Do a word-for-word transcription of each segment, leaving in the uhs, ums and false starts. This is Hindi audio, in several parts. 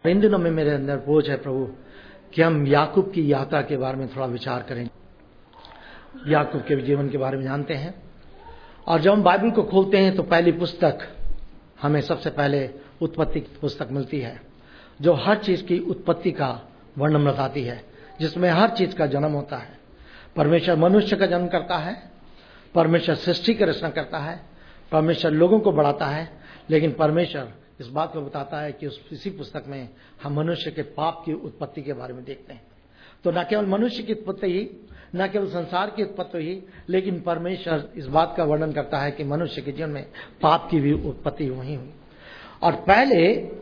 इन दिनों में मेरे अंदर बोझ है प्रभु कि हम याकूब की यात्रा के बारे में थोड़ा विचार करें। याकूब के जीवन के बारे में जानते हैं, और जब हम बाइबल को खोलते हैं तो पहली पुस्तक हमें सबसे पहले उत्पत्ति की पुस्तक मिलती है, जो हर चीज की उत्पत्ति का वर्णन बताती है, जिसमें हर चीज का जन्म होता है। परमेश्वर मनुष्य का जन्म करता है, परमेश्वर सृष्टि की रचना करता है, परमेश्वर लोगों को बढ़ाता है, लेकिन परमेश्वर इस बात को बताता है कि उस इसी पुस्तक में हम मनुष्य के पाप की उत्पत्ति के बारे में देखते हैं। तो न केवल मनुष्य की उत्पत्ति ही, न केवल संसार की उत्पत्ति ही, लेकिन परमेश्वर इस बात का वर्णन करता है कि मनुष्य के जीवन में पाप की भी उत्पत्ति वही हुई। और पहले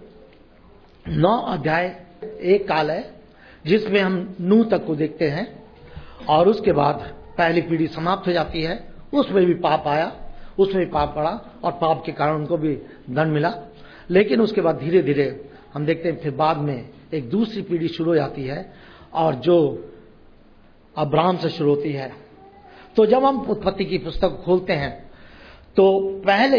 नौ अध्याय एक काल है जिसमें हम नूह तक को देखते हैं, और उसके बाद पहली पीढ़ी समाप्त हो जाती है। उसमें भी पाप आया, उसमें भी पाप पड़ा, और पाप के कारण उनको भी दंड मिला। लेकिन उसके बाद धीरे धीरे हम देखते हैं फिर बाद में एक दूसरी पीढ़ी शुरू हो जाती है, और जो अब्राहम से शुरू होती है। तो जब हम उत्पत्ति की पुस्तक खोलते हैं तो पहले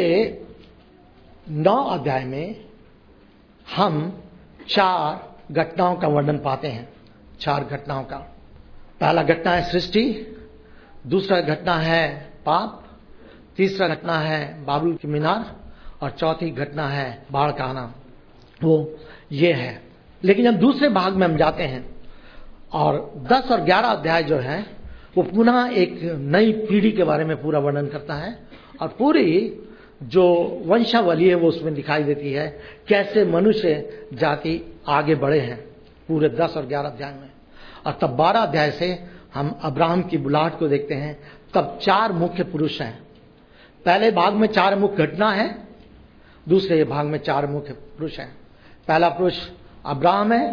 नौ अध्याय में हम चार घटनाओं का वर्णन पाते हैं। चार घटनाओं का पहला घटना है सृष्टि, दूसरा घटना है पाप, तीसरा घटना है बाबुल की मीनार, और चौथी घटना है बाढ़ का आना। वो ये है। लेकिन जब दूसरे भाग में हम जाते हैं और दस और ग्यारह अध्याय जो है वो पुनः एक नई पीढ़ी के बारे में पूरा वर्णन करता है, और पूरी जो वंशावली है वो उसमें दिखाई देती है, कैसे मनुष्य जाति आगे बढ़े हैं पूरे दस और ग्यारह अध्याय में। और तब बारह अध्याय से हम अब्राहम की बुलाहट को देखते हैं। तब चार मुख्य पुरुष हैं। पहले भाग में चार मुख्य घटना है, दूसरे भाग में चार मुख्य पुरुष हैं। पहला पुरुष अब्राहम है,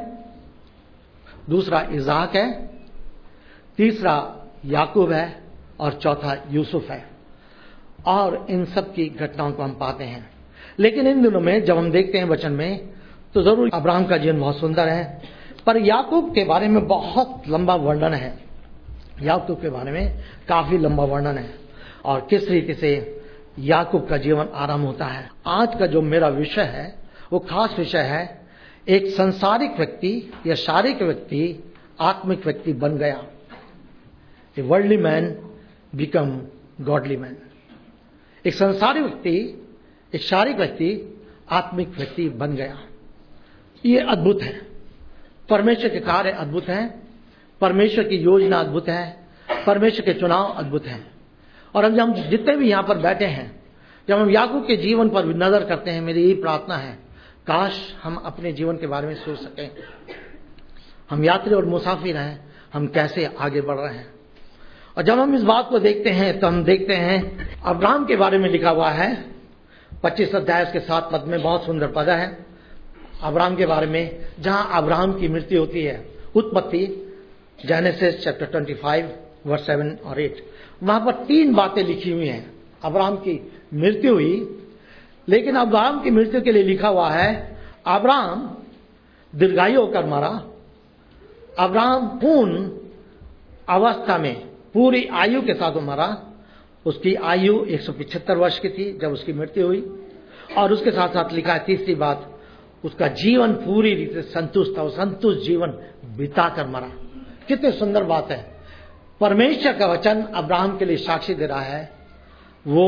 दूसरा इसाक है, तीसरा याकूब है, और चौथा यूसुफ है। और इन सब की घटनाओं को हम पाते हैं। लेकिन इन दिनों में जब हम देखते हैं वचन में तो जरूर अब्राहम का जीवन बहुत सुंदर है, पर याकूब के बारे में बहुत लंबा वर्णन है। याकूब के बारे में काफी लंबा वर्णन है, और किस रीति से याकूब का जीवन आरंभ होता है। आज का जो मेरा विषय है वो खास विषय है, एक संसारिक व्यक्ति या शारीरिक व्यक्ति आत्मिक व्यक्ति बन गया। A worldly man become godly man. एक संसारिक व्यक्ति, एक शारीरिक व्यक्ति आत्मिक व्यक्ति बन गया। ये अद्भुत है। परमेश्वर के कार्य अद्भुत हैं, परमेश्वर की योजना अद्भुत है, परमेश्वर के चुनाव अद्भुत हैं। और हम जब जितने भी यहाँ पर बैठे हैं, जब हम याकूब के जीवन पर नजर करते हैं, मेरी यही प्रार्थना है, काश हम अपने जीवन के बारे में सोच सकें। हम यात्री और मुसाफिर हैं, हम कैसे आगे बढ़ रहे हैं। और जब हम इस बात को देखते हैं तो हम देखते हैं अब्राहम के बारे में लिखा हुआ है पच्चीस अध्याय के सात पद में, बहुत सुंदर पद है अब्राहम के बारे में, जहां अब्राहम की मृत्यु होती है। उत्पत्ति जेनेसिस चैप्टर पच्चीस वर्स सेवन और आठ, वहां पर तीन बातें लिखी हुई हैं। अब्राहम की मृत्यु हुई, लेकिन अब्राहम की मृत्यु के लिए लिखा हुआ है अब्राहम दीर्घायु होकर मरा। अब्राहम पूर्ण अवस्था में पूरी आयु के साथ मरा। उसकी आयु एक सौ पिछहत्तर वर्ष की थी जब उसकी मृत्यु हुई। और उसके साथ साथ लिखा है तीसरी बात, उसका जीवन पूरी रीति से संतुष्ट था, संतुष्ट जीवन बिताकर मरा। कितनी सुंदर बात है। परमेश्वर का वचन अब्राहम के लिए साक्षी दे रहा है, वो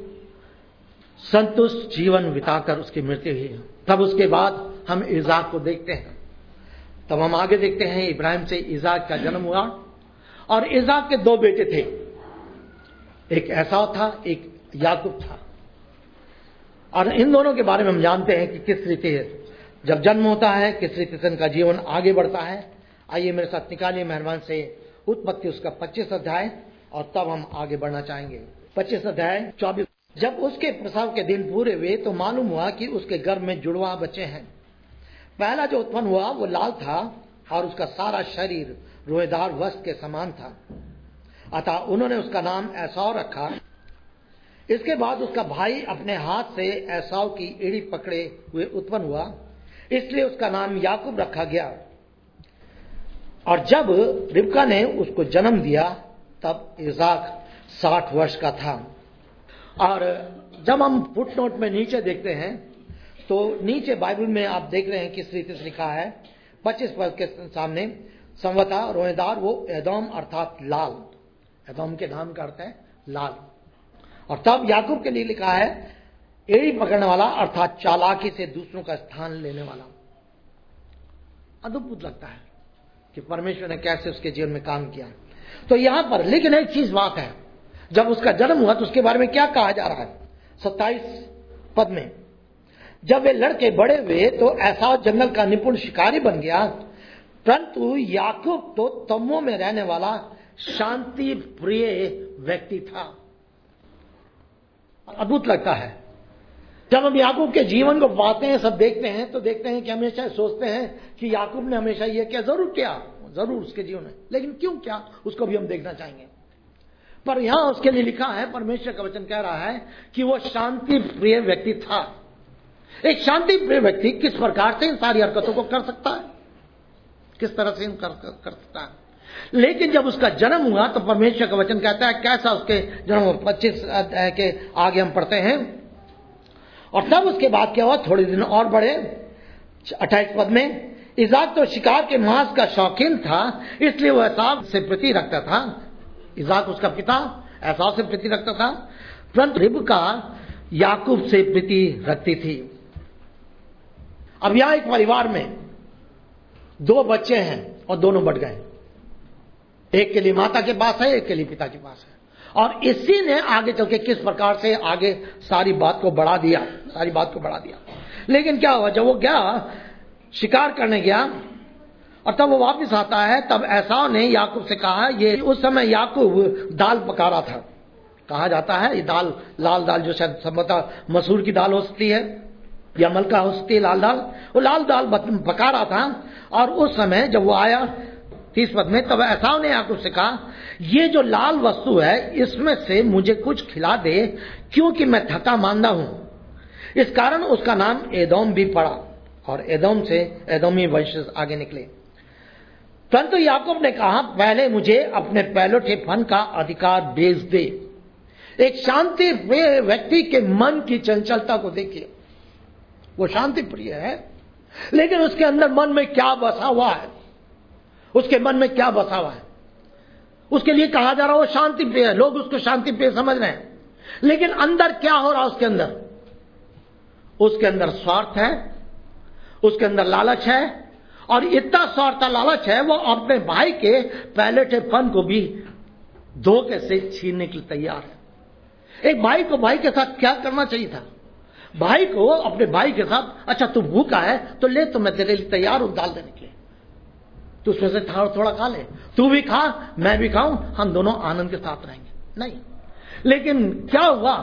संतुष्ट जीवन बिताकर उसकी मृत्यु हुई। तब उसके बाद हम इसाक को देखते हैं। तब हम आगे देखते हैं इब्राहिम से इसाक का जन्म हुआ, और इसाक के दो बेटे थे, एक एसाव था, एक याकूब था। और इन दोनों के बारे में हम जानते हैं कि किस रीति जब जन्म होता है, किस रीति से उनका जीवन आगे बढ़ता है। आइए मेरे साथ निकालिए मेहरबान से उत्पत्ति उसका पच्चीस अध्याय, और तब हम आगे बढ़ना चाहेंगे। पच्चीस अध्याय चौबीस। जब उसके प्रसव के दिन पूरे हुए तो मालूम हुआ कि उसके गर्भ में जुड़वा बच्चे हैं। पहला जो उत्पन्न हुआ वो लाल था, और उसका सारा शरीर रोएदार वस्त्र के समान था, अतः उन्होंने उसका नाम एसाव रखा। इसके बाद उसका भाई अपने हाथ से एसाव की एड़ी पकड़े हुए उत्पन्न हुआ, इसलिए उसका नाम याकूब रखा गया। और जब रिबका ने उसको जन्म दिया तब इसाक साठ वर्ष का था। और जब हम फुटनोट में नीचे देखते हैं तो नीचे बाइबल में आप देख रहे हैं किस रीति से लिखा है, पच्चीस पद के सामने, संवता रोएदार वो एदोम अर्थात लाल, एदोम के नाम का अर्थ है लाल। और तब याकूब के लिए लिखा है एड़ी पकड़ने वाला अर्थात चालाकी से दूसरों का स्थान लेने वाला। अद्भुत लगता है कि परमेश्वर ने कैसे उसके जीवन में काम किया। तो यहां पर लेकिन एक चीज बात है, जब उसका जन्म हुआ तो उसके बारे में क्या कहा जा रहा है सत्ताईस पद में, जब वे लड़के बड़े हुए तो ऐसा जंगल का निपुण शिकारी बन गया, परंतु याकूब तो तम्बू में रहने वाला शांति प्रिय व्यक्ति था। अद्भुत लगता है जब हम याकूब के जीवन को पाते हैं, सब देखते हैं तो देखते हैं कि हमेशा सोचते हैं कि याकूब ने हमेशा ये क्या जरूर किया, जरूर उसके जीवन में, लेकिन क्यों क्या उसको भी हम देखना चाहेंगे। पर यहां उसके लिए लिखा है, परमेश्वर का वचन कह रहा है कि वो शांति प्रिय व्यक्ति था। एक शांति प्रिय व्यक्ति किस प्रकार से इन सारी हरकतों को कर सकता है, किस तरह से कर, कर, कर सकता है। लेकिन जब उसका जन्म हुआ तो परमेश्वर का वचन कहता है कैसा उसके जन्म, पच्चीस अध्याय के आगे हम पढ़ते हैं, और तब उसके बाद क्या हुआ, थोड़े दिन और बढ़े, अट्ठाईस पद में, इजाक तो शिकार के मांस का शौकीन था, इसलिए वह एसाव से प्रीति रखता था। इजाक उसका पिता एसाव से प्रीति रखता था, परंतु रिबका याकूब से प्रीति रखती थी। अब यहां एक परिवार में दो बच्चे हैं और दोनों बढ़ गए, एक के लिए माता के पास है, एक के लिए पिता के पास है, और इसी ने आगे चल के किस प्रकार से आगे सारी बात को बढ़ा दिया, सारी बात को बढ़ा दिया। लेकिन क्या हुआ, जब वो गया शिकार करने गया और तब वो वापस आता है, तब एसाव ने याकूब से कहा, ये उस समय याकूब दाल पका रहा था, कहा जाता है ये दाल, लाल दाल जो शायद संभवतः मसूर की दाल हो सकती है या मलका हो सकती है, लाल दाल, वो लाल दाल पका रहा था। और उस समय जब वो आया तीस पद में, तब एसाव ने याकूब से कहा, ये जो लाल वस्तु है इसमें से मुझे कुछ खिला दे, क्योंकि मैं थका मांदा हूं। इस कारण उसका नाम एदोम भी पड़ा, और एदोम से एदोमी वंश आगे निकले। परंतु याकूब ने कहा, पहले मुझे अपने पहलोठे फन का अधिकार बेच दे। एक शांति प्रिय व्यक्ति के मन की चंचलता को देखिए, वो शांति प्रिय है, लेकिन उसके अंदर मन में क्या बसा हुआ है, उसके मन में क्या बसा हुआ है। उसके लिए कहा जा रहा है वो शांति प्रिय है, लोग उसको शांति प्रिय समझ रहे हैं, लेकिन अंदर क्या हो रहा है उसके अंदर, उसके अंदर स्वार्थ है, उसके अंदर लालच है, और इतना स्वार्थ लालच है वो अपने भाई के पहले फन को भी धोखे से छीनने के लिए तैयार है। एक भाई को भाई के साथ क्या करना चाहिए था, भाई को अपने भाई के साथ, अच्छा तू भूखा है तो ले, तो मैं तेरे लिए तैयार हूं दाल देने के लिए, तू उसमें से थोड़ा थोड़ा खा ले, तू भी खा मैं भी खाऊं, हम दोनों आनंद के साथ रहेंगे। नहीं, लेकिन क्या हुआ,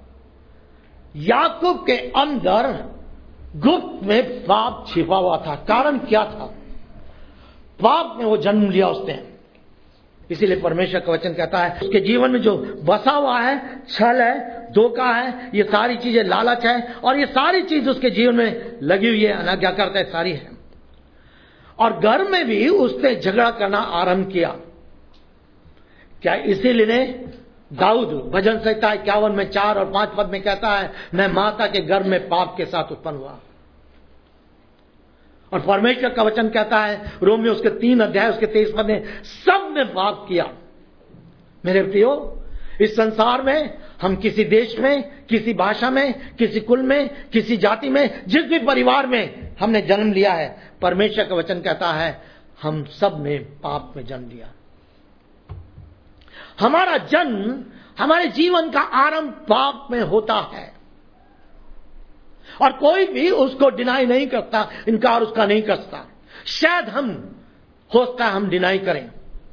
याकूब के अंदर गुप्त में पाप छिपा हुआ था। कारण क्या था, पाप में वो जन्म लिया उसने। इसीलिए परमेश्वर का वचन कहता है उसके जीवन में जो बसा हुआ है, छल है, धोखा है, ये सारी चीजें, लालच है, और ये सारी चीज उसके जीवन में लगी हुई है, अनाज्ञाकारिता है, सारी है। और घर में भी उसने झगड़ा करना आरंभ किया। क्या इसीलिए ने दाऊद भजन संहिता इक्यावन में चार और पांच पद में कहता है, मैं माता के गर्भ में पाप के साथ उत्पन्न हुआ। और परमेश्वर का वचन कहता है रोमियो उसके तीन अध्याय उसके तेईस पद में, सब ने पाप किया। मेरे प्रियो, इस संसार में हम किसी देश में, किसी भाषा में, किसी कुल में, किसी जाति में, जिस भी परिवार में हमने जन्म लिया है, परमेश्वर का वचन कहता है हम सब ने पाप में जन्म लिया। हमारा जन्म, हमारे जीवन का आरंभ पाप में होता है, और कोई भी उसको डिनाई नहीं करता, इनकार उसका नहीं करता। शायद हम होता हम डिनाई करें,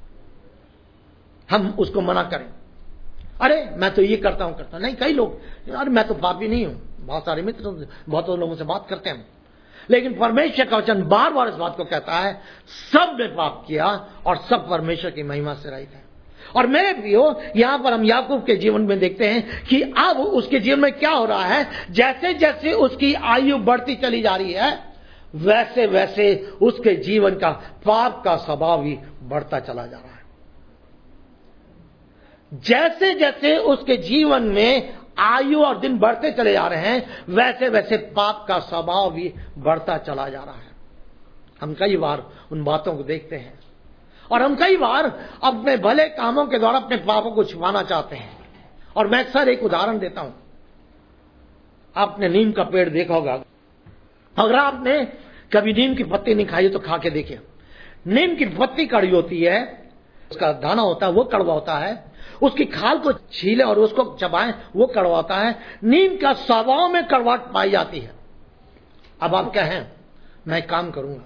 हम उसको मना करें, अरे मैं तो ये करता हूं करता नहीं। कई लोग, अरे मैं तो पापी नहीं हूं, बहुत सारे मित्र बहुत लोगों से बात करते हैं, लेकिन परमेश्वर का वचन बार बार इस बात को कहता है सब ने पाप किया और सब परमेश्वर की महिमा से रहित है। और मेरे प्रियो, यहां पर हम याकूब के जीवन में देखते हैं कि अब उसके जीवन में क्या हो रहा है, जैसे जैसे उसकी आयु बढ़ती चली जा रही है, वैसे वैसे उसके जीवन का पाप का स्वभाव भी बढ़ता चला जा रहा है। जैसे जैसे उसके जीवन में आयु और दिन बढ़ते चले जा रहे हैं, वैसे वैसे पाप का स्वभाव भी बढ़ता चला जा रहा है। हम कई बार उन बातों को देखते हैं और हम कई बार अपने भले कामों के द्वारा अपने पापों को छुपाना चाहते हैं। और मैं अक्सर एक उदाहरण देता हूं। आपने नीम का पेड़ देखा होगा। अगर आपने कभी नीम की पत्ती नहीं खाई तो खा के देखिए। नीम की पत्ती कड़वी होती है, उसका दाना होता है वो कड़वा होता है, उसकी खाल को छीले और उसको चबाएं वो कड़वा होता है। नीम का स्वभाव में कड़वाहट पाई जाती है। अब आप कहें मैं काम करूंगा,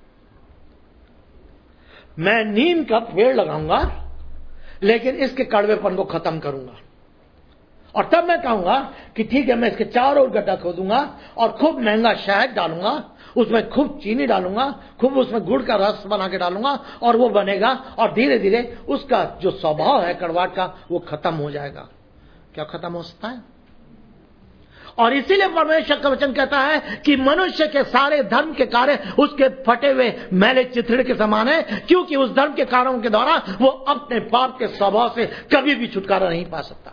मैं नीम का पेड़ लगाऊंगा लेकिन इसके कड़वेपन को खत्म करूंगा, और तब मैं कहूंगा कि ठीक है मैं इसके चारों ओर गड्ढा खोदूंगा और खूब महंगा शहद डालूंगा, उसमें खूब चीनी डालूंगा, खूब उसमें गुड़ का रस बना के डालूंगा और वो बनेगा और धीरे धीरे उसका जो स्वभाव है कड़वाहट का वो खत्म हो जाएगा। क्या खत्म हो सकता है? और इसीलिए परमेश्वर का वचन कहता है कि मनुष्य के सारे धर्म के कार्य उसके फटे हुए मैले चिथड़े के समान है, क्योंकि उस धर्म के कारणों के द्वारा वो अपने पाप के स्वभाव से कभी भी छुटकारा नहीं पा सकता।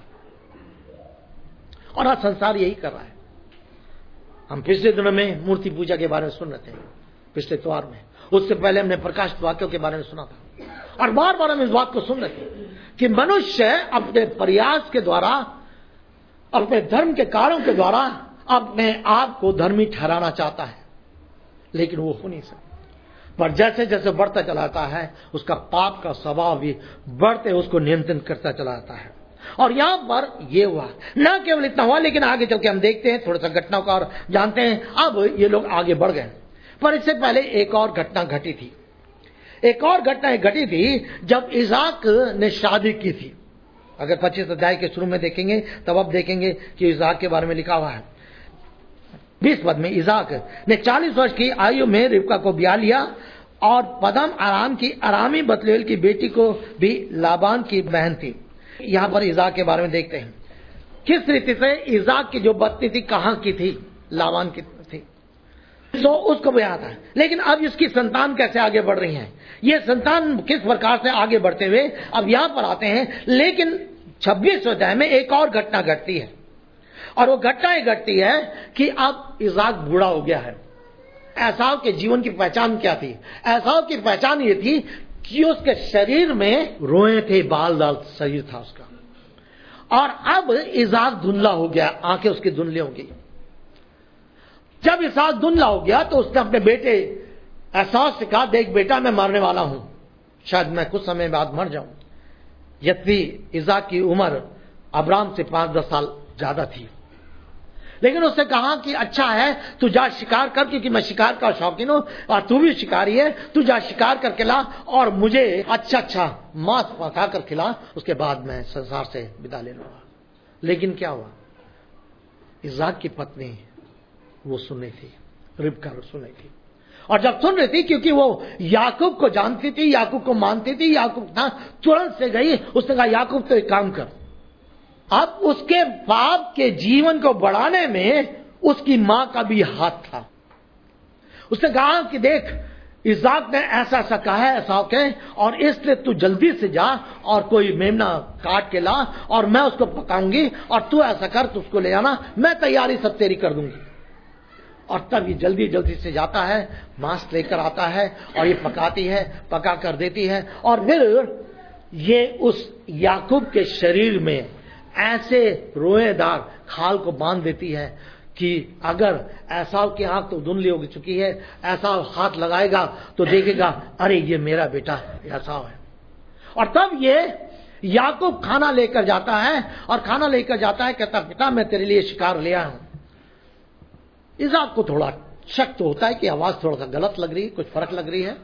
और आज संसार यही कर रहा है। हम पिछले दिनों में मूर्ति पूजा के बारे में सुन रहे थे, पिछले त्योहार में। उससे पहले हमने प्रकाशित वाक्यों के बारे में सुना था और बार बार हम इस बात को सुन रहे थे कि मनुष्य अपने प्रयास के द्वारा, अपने धर्म के कार्यों के द्वारा अपने आप को धर्मी ठहराना चाहता है, लेकिन वो हो नहीं सकता। पर जैसे जैसे बढ़ता चलाता है उसका पाप का स्वभाव भी बढ़ते उसको नियंत्रण करता चला जाता है। और यहां पर ये हुआ, न केवल इतना हुआ लेकिन आगे चल के हम देखते हैं, थोड़ा सा घटनाओं का और जानते हैं। अब ये लोग आगे बढ़ गए, पर इससे पहले एक और घटना घटी थी। एक और घटना घटी थी जब इसाक ने शादी की थी। अगर पच्चीस अध्याय के शुरू में देखेंगे तब अब देखेंगे कि इसाक के बारे में लिखा हुआ है। बीस पद में, इसाक ने चालीस वर्ष की आयु में रिबका को ब्याह लिया और पदम आराम की अरामी बतलेल की बेटी को भी लाबान की बहन थी। यहां पर इसाक के बारे में देखते हैं किस रीति से इसाक की जो पत्नी थी कहां की थी, लाबान की थी, तो उसको ब्याह था। लेकिन अब इसकी संतान कैसे आगे बढ़ रही है, ये संतान किस प्रकार से आगे बढ़ते हुए अब यहां पर आते हैं। लेकिन छब्बीस अध्याय में एक और घटना घटती है और वो घटना ये घटती है कि अब इसाक बूढ़ा हो गया है। एसाव के जीवन की पहचान क्या थी? एसाव की पहचान ये थी कि उसके शरीर में रोए थे, बाल दाल शरीर था उसका, और अब इसाक धुंधला हो गया, आंखें उसकी धुंधली हो गई। जब इसाक धुंधला हो गया तो उसने अपने बेटे एसाव से कहा, देख बेटा मैं मरने वाला हूं, शायद मैं कुछ समय बाद मर जाऊं। यद्यपि इसाक की उम्र अब्राम से पांच दस साल ज्यादा थी, लेकिन उसने कहा कि अच्छा है तू जा शिकार कर, क्योंकि मैं शिकार का शौकीन हूं और तू भी शिकारी है, तू जा शिकार करके ला और मुझे अच्छा अच्छा मांस पका कर खिला, उसके बाद मैं संसार से विदा ले लूंगा। लेकिन क्या हुआ, इसाक की पत्नी वो सुन रही थी, रिबका सुन रही थी, और जब सुन रही थी क्योंकि वो याकूब को जानती थी, याकूब को मानती थी, याकूब था, तुरंत से गई, उसने कहा याकूब तो एक काम कर। अब उसके बाप के जीवन को बढ़ाने में उसकी मां का भी हाथ था। उसने कहा कि देख इसाक ने ऐसा ऐसा कहा है एसाव के, और इसलिए तू जल्दी से जा और कोई मेमना काट के ला और मैं उसको पकाऊंगी, और तू ऐसा कर, तू उसको ले जाना, मैं तैयारी सब तेरी कर दूंगी। और तब ये जल्दी जल्दी से जाता है, मांस लेकर आता है और ये पकाती है, पका कर देती है, और फिर ये उस याकूब के शरीर में ऐसे रोएदार खाल को बांध देती है कि अगर एसाव की आंख तो धुंधली हो चुकी है, एसाव हाथ लगाएगा तो देखेगा अरे ये मेरा बेटा एसाव है। और तब ये याकूब खाना लेकर जाता है, और खाना लेकर जाता है, कहता पिता मैं तेरे लिए शिकार ले आया हूं। इसाक को थोड़ा शक तो होता है कि आवाज थोड़ा सा गलत लग रही है, कुछ फर्क लग रही है।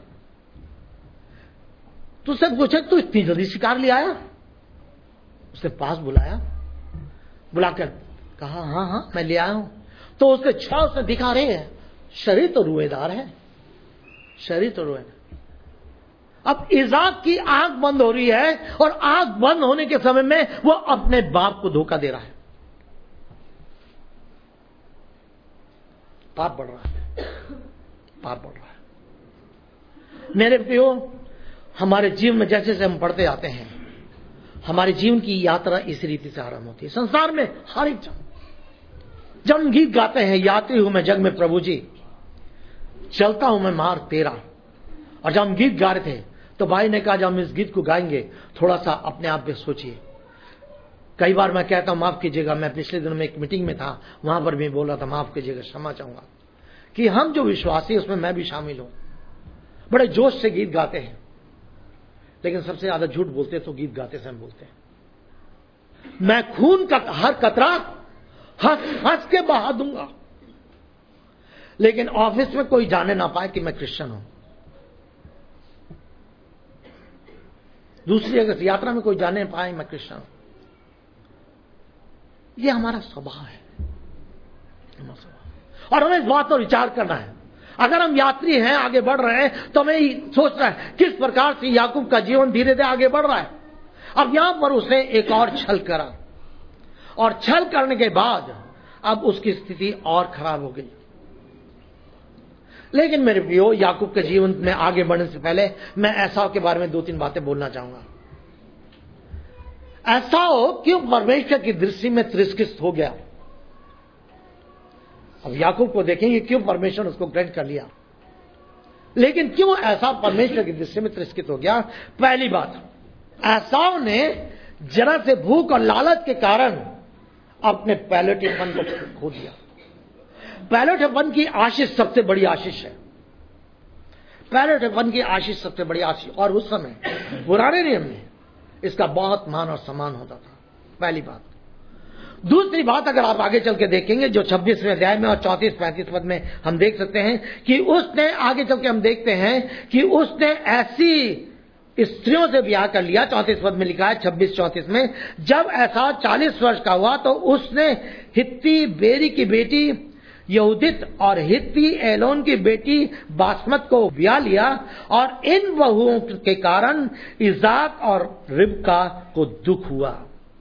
तो उससे पूछे तू इतनी जल्दी शिकार ले आया? उसने पास बुलाया, बुलाकर कहा हाँ हाँ मैं ले आया हूं। तो उसके छाव से दिखा रहे हैं, शरीर तो रुएदार है, शरीर तो रुएदार। अब इसाक की आंख बंद हो रही है, और आंख बंद होने के समय में वो अपने बाप को धोखा दे रहा है। पाप बढ़ रहा है, पाप बढ़ रहा है। मेरे प्रियो, हमारे जीवन में जैसे जैसे हम पढ़ते जाते हैं हमारे जीवन की यात्रा इस रीति से आरंभ होती है। संसार में हर एक जन जब हम गीत गाते हैं, यात्री हूं मैं जग में प्रभु जी, चलता हूं मैं मार्ग तेरा, और जब हम गीत गा रहे थे तो भाई ने कहा जब हम इस गीत को गाएंगे थोड़ा सा अपने आप पे सोचिए। कई बार मैं कहता हूं माफ कीजिएगा, मैं पिछले दिनों में एक मीटिंग में था, वहां पर भी बोला था माफ कीजिएगा, क्षमा चाहूंगा, कि हम जो विश्वासी उसमें मैं भी शामिल हूं, बड़े जोश से गीत गाते हैं, लेकिन सबसे ज्यादा झूठ बोलते तो गीत गाते समय बोलते हैं। मैं खून का हर कतरा हंस हंस के बहा दूंगा, लेकिन ऑफिस में कोई जाने ना पाए कि मैं क्रिश्चियन हूं। दूसरी अगर यात्रा में कोई जाने ना पाए मैं क्रिश्चियन हूं। यह हमारा स्वभाव है, और हमें इस बात पर विचार करना है। अगर हम यात्री हैं, आगे बढ़ रहे हैं, तो हमें सोचना है किस प्रकार से याकूब का जीवन धीरे धीरे आगे बढ़ रहा है। अब यहां पर उसने एक और छल करा, और छल करने के बाद अब उसकी स्थिति और खराब हो गई। लेकिन मेरे प्रियो, याकूब के जीवन में आगे बढ़ने से पहले मैं एसाव के बारे में दो तीन बातें बोलना चाहूंगा। एसाव क्यों परमेश्वर की दृष्टि में तिरस्कृत हो गया? अब याकूब को देखेंगे क्यों परमेश्वर उसको ग्रहण कर लिया, लेकिन क्यों ऐसा परमेश्वर की दृष्टि में तिरस्कृत हो गया? पहली बात, एसाव ने जरा से भूख और लालच के कारण अपने पहलेटेपन को खो दिया। पहलेटेपन की आशीष सबसे बड़ी आशीष है। पहलेटेपन की आशीष सबसे बड़ी आशीष, और उस समय पुराने नियम में इसका बहुत मान और सम्मान होता था। पहली बात। दूसरी बात, अगर आप आगे चल के देखेंगे जो छब्बीसवें अध्याय में और चौंतीस पैंतीस पद में हम देख सकते हैं कि उसने, आगे चल के हम देखते हैं कि उसने ऐसी स्त्रियों से ब्याह कर लिया। चौंतीस पद में लिखा है, छब्बीस चौंतीस में, जब ऐसा चालीस वर्ष का हुआ तो उसने हित्ती बेरी की बेटी यहूदित और हित्ती एलोन की बेटी बासमत को ब्याह लिया, और इन बहुओं के कारण इजाक और रिबका को दुख हुआ।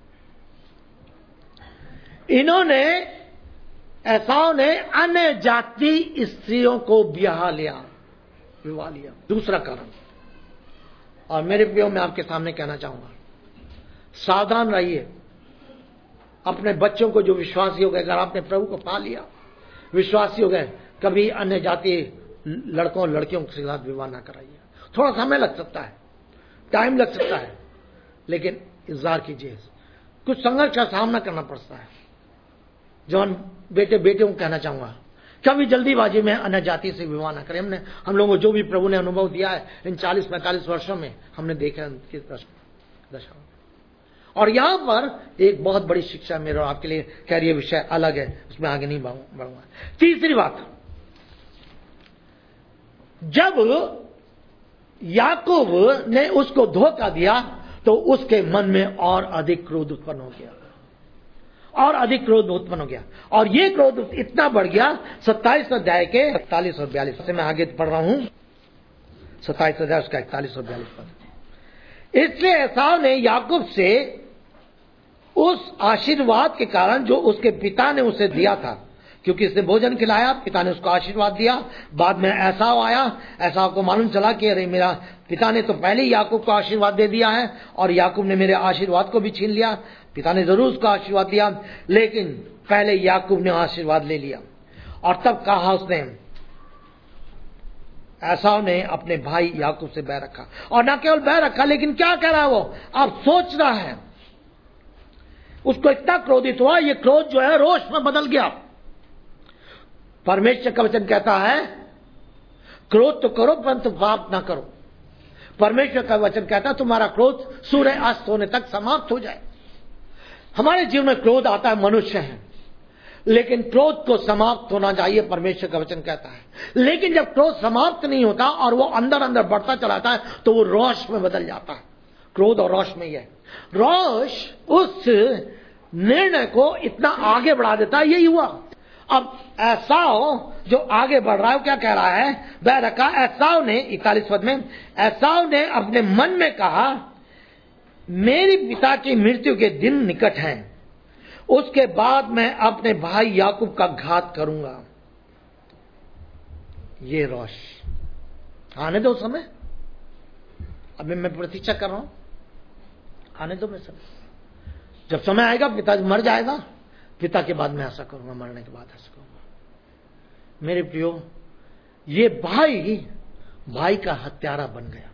इन्होंने, एसाव ने अन्य जाति स्त्रियों को ब्याह लिया, विवाह लिया। दूसरा कारण, और मेरे प्रियो मैं आपके सामने कहना चाहूंगा, सावधान रहिए। अपने बच्चों को जो विश्वासी हो गए, अगर आपने प्रभु को पा लिया, विश्वासी हो गए, कभी अन्य जाति लड़कों और लड़कियों के साथ विवाह ना कराइए। थोड़ा समय लग सकता है, टाइम लग सकता है, लेकिन इंतजार कीजिए। कुछ संघर्ष का सामना करना पड़ता है। जवान बेटे बेटियों को कहना चाहूंगा, कभी जल्दीबाजी में अन्य जाति से विवाह ना करें। हमने हम लोगों को जो भी प्रभु ने अनुभव दिया है इन चालीस पैंतालीस वर्षों में, हमने देखा किस दशा। और यहां पर एक बहुत बड़ी शिक्षा मेरे और आपके लिए, खैर ये विषय अलग है, उसमें आगे नहीं बढ़ूंगा। तीसरी बात, जब याकूब ने उसको धोखा दिया तो उसके मन में और अधिक क्रोध उत्पन्न हो गया, और अधिक क्रोध उत्पन्न हो गया, और ये क्रोध इतना बढ़ गया। सत्ताईस अध्याय के इकतालीस और बयालीस से मैं आगे पढ़ रहा हूं। सत्ताईस अध्याय उसका इकतालीस और बयालीस पद। इसलिए एसाव ने याकूब से उस आशीर्वाद के कारण जो उसके पिता ने उसे दिया था, क्योंकि इसने भोजन खिलाया, पिता ने उसको आशीर्वाद दिया। बाद में एसाव आया, एसाव को मालूम चला कि अरे मेरा पिता ने तो पहले ही याकूब को आशीर्वाद दे दिया है, और याकूब ने मेरे आशीर्वाद को भी छीन लिया। पिता ने जरूर उसको आशीर्वाद दिया, लेकिन पहले याकूब ने आशीर्वाद ले लिया। और तब कहा उसने, एसाव ने अपने भाई याकूब से बैर रखा, और न केवल बैर रखा, लेकिन क्या कह रहा है वो, अब सोच रहा है। उसको इतना क्रोधित हुआ, ये क्रोध जो है रोष में बदल गया। परमेश्वर का वचन कहता है क्रोध तो करो परंतु पाप ना करो। परमेश्वर का वचन कहता है तुम्हारा क्रोध सूर्य अस्त होने तक समाप्त हो जाए। हमारे जीवन में क्रोध आता है, मनुष्य है, लेकिन क्रोध को समाप्त होना चाहिए, परमेश्वर का वचन कहता है। लेकिन जब क्रोध समाप्त नहीं होता और वो अंदर अंदर बढ़ता चलाता है तो वो रोष में बदल जाता है। क्रोध और रोष में यह रोष उस निर्णय को इतना आगे बढ़ा देता है। यही हुआ। अब एसाव जो आगे बढ़ रहा है, क्या कह रहा है, वह रखा एसाव ने, इकतालीस पद में, एसाव ने अपने मन में कहा मेरी पिता की मृत्यु के दिन निकट हैं, उसके बाद मैं अपने भाई याकूब का घात करूंगा। ये रोष आने दो समय, अभी मैं प्रतीक्षा कर रहा हूं, आने दो मैं समय, जब समय आएगा पिता मर जाएगा, पिता के बाद मैं ऐसा करूंगा, मरने के बाद ऐसा करूंगा। मेरे प्रियो, ये भाई भाई का हत्यारा बन गया।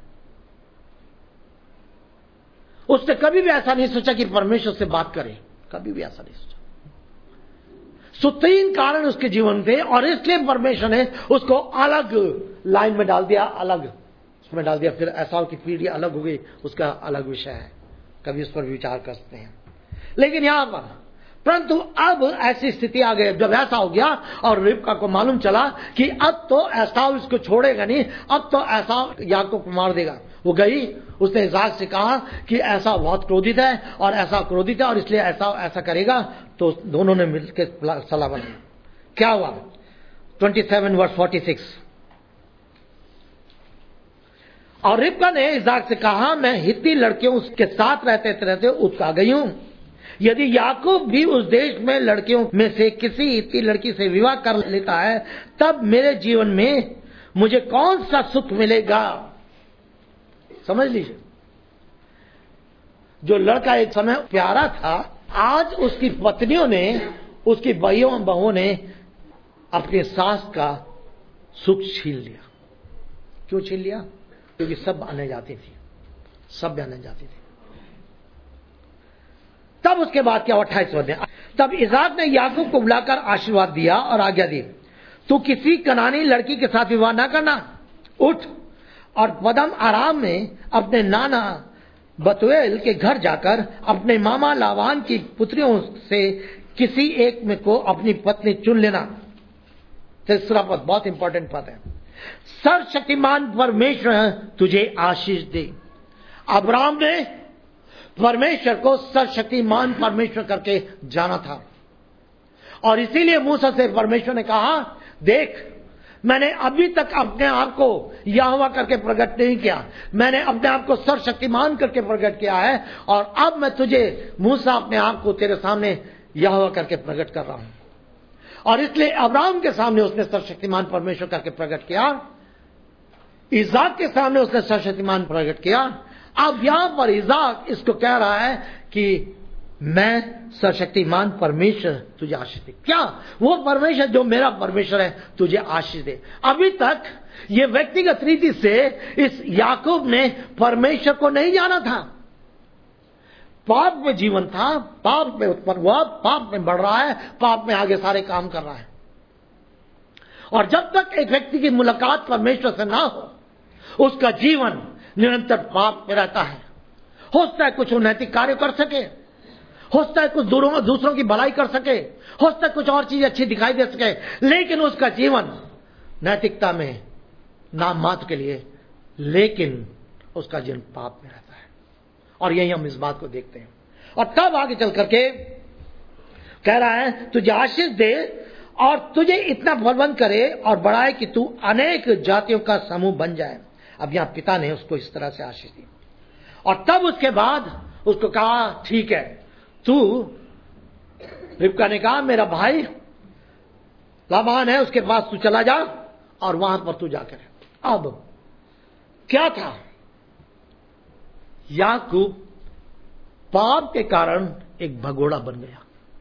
उसने कभी भी ऐसा नहीं सोचा कि परमेश्वर से बात करे, कभी भी ऐसा नहीं सोचा। सो तीन कारण उसके जीवन थे और इसलिए परमेश्वर ने उसको अलग लाइन में डाल दिया, अलग उसमें डाल दिया। फिर एसाव की पीढ़ी अलग हो गई, उसका अलग विषय है, कभी उस पर विचार कर सकते हैं। लेकिन यहां पर परंतु अब ऐसी स्थिति आ गई, जब ऐसा हो गया और रिबका को मालूम चला कि अब तो एसाव इसको छोड़ेगा नहीं, अब तो एसाव याकूब को मार देगा। वो गई, उसने इसाक से कहा कि ऐसा बहुत क्रोधित है और ऐसा क्रोधित है और इसलिए ऐसा ऐसा करेगा। तो दोनों ने मिलकर सलाह बनाई। क्या हुआ? सत्ताईस वर्स छियालीस। और रिबका ने इसाक से कहा, मैं हित्ती लड़कियों के साथ रहते रहते उकता गई हूं। यदि याकूब भी उस देश में लड़कियों में से किसी हित्ती लड़की से विवाह कर लेता है, तब मेरे जीवन में मुझे कौन सा सुख मिलेगा? समझ लीजिए, जो लड़का एक समय प्यारा था, आज उसकी पत्नियों ने, उसकी भाइयों बहुओं ने अपने सास का सुख छीन लिया। क्यों छीन लिया? क्योंकि सब आने जाती थी, सब आने जाती थी। तब उसके बाद क्या? अट्ठाईस में, तब इसाक ने याकूब को बुलाकर आशीर्वाद दिया और आज्ञा दी, तू किसी कनानी लड़की के साथ विवाह न करना। उठ और पदम आराम में अपने नाना बतुएल के घर जाकर अपने मामा लावान की पुत्रियों से किसी एक में को अपनी पत्नी चुन लेना। तीसरा पद बहुत इंपॉर्टेंट पद है। सर्वशक्तिमान परमेश्वर तुझे आशीष दे। अब्राहम ने परमेश्वर को सर्वशक्तिमान परमेश्वर करके जाना था और इसीलिए मूसा से परमेश्वर ने कहा, देख, मैंने अभी तक अपने आप को यहोवा करके प्रकट नहीं किया, मैंने अपने आप को सर्वशक्तिमान करके प्रकट किया है और अब मैं तुझे मूसा अपने आप को तेरे सामने यहोवा करके प्रकट कर रहा हूं। और इसलिए अब्राहम के सामने उसने सर्वशक्तिमान परमेश्वर करके प्रकट किया, इसाक के सामने उसने सर्वशक्तिमान प्रकट किया। अब यहां पर इसाक इसको कह रहा है कि मैं सर्वशक्तिमान परमेश्वर तुझे आशीष दे। क्या? वो परमेश्वर जो मेरा परमेश्वर है तुझे आशीष दे। अभी तक ये व्यक्तिगत रीति से इस याकूब ने परमेश्वर को नहीं जाना था, पाप में जीवन था, पाप में उत्पन्न हुआ, पाप में बढ़ रहा है, पाप में आगे सारे काम कर रहा है। और जब तक एक व्यक्ति की मुलाकात परमेश्वर से ना हो, उसका जीवन निरंतर पाप में रहता है। हो सकता है कुछ नैतिक कार्य कर सके, हो सकता है कुछ दूरों दूसरों की भलाई कर सके, हो सकता है कुछ और चीज अच्छी दिखाई दे सके, लेकिन उसका जीवन नैतिकता में नाम मात्र के लिए, लेकिन उसका जीवन पाप में रहता है। और यही हम इस बात को देखते हैं। और तब आगे चल करके कह रहा है, तुझे आशीष दे और तुझे इतना बलवंत करे और बढ़ाए कि तू अनेक जातियों का समूह बन जाए। अब यहां पिता ने उसको इस तरह से आशीष दी और तब उसके बाद उसको कहा, ठीक है, तू, रिबका ने कहा, मेरा भाई लाबान है, उसके पास तू चला जा और वहां पर तू जाकर। अब क्या था? याकूब पाप के कारण एक भगोड़ा बन गया।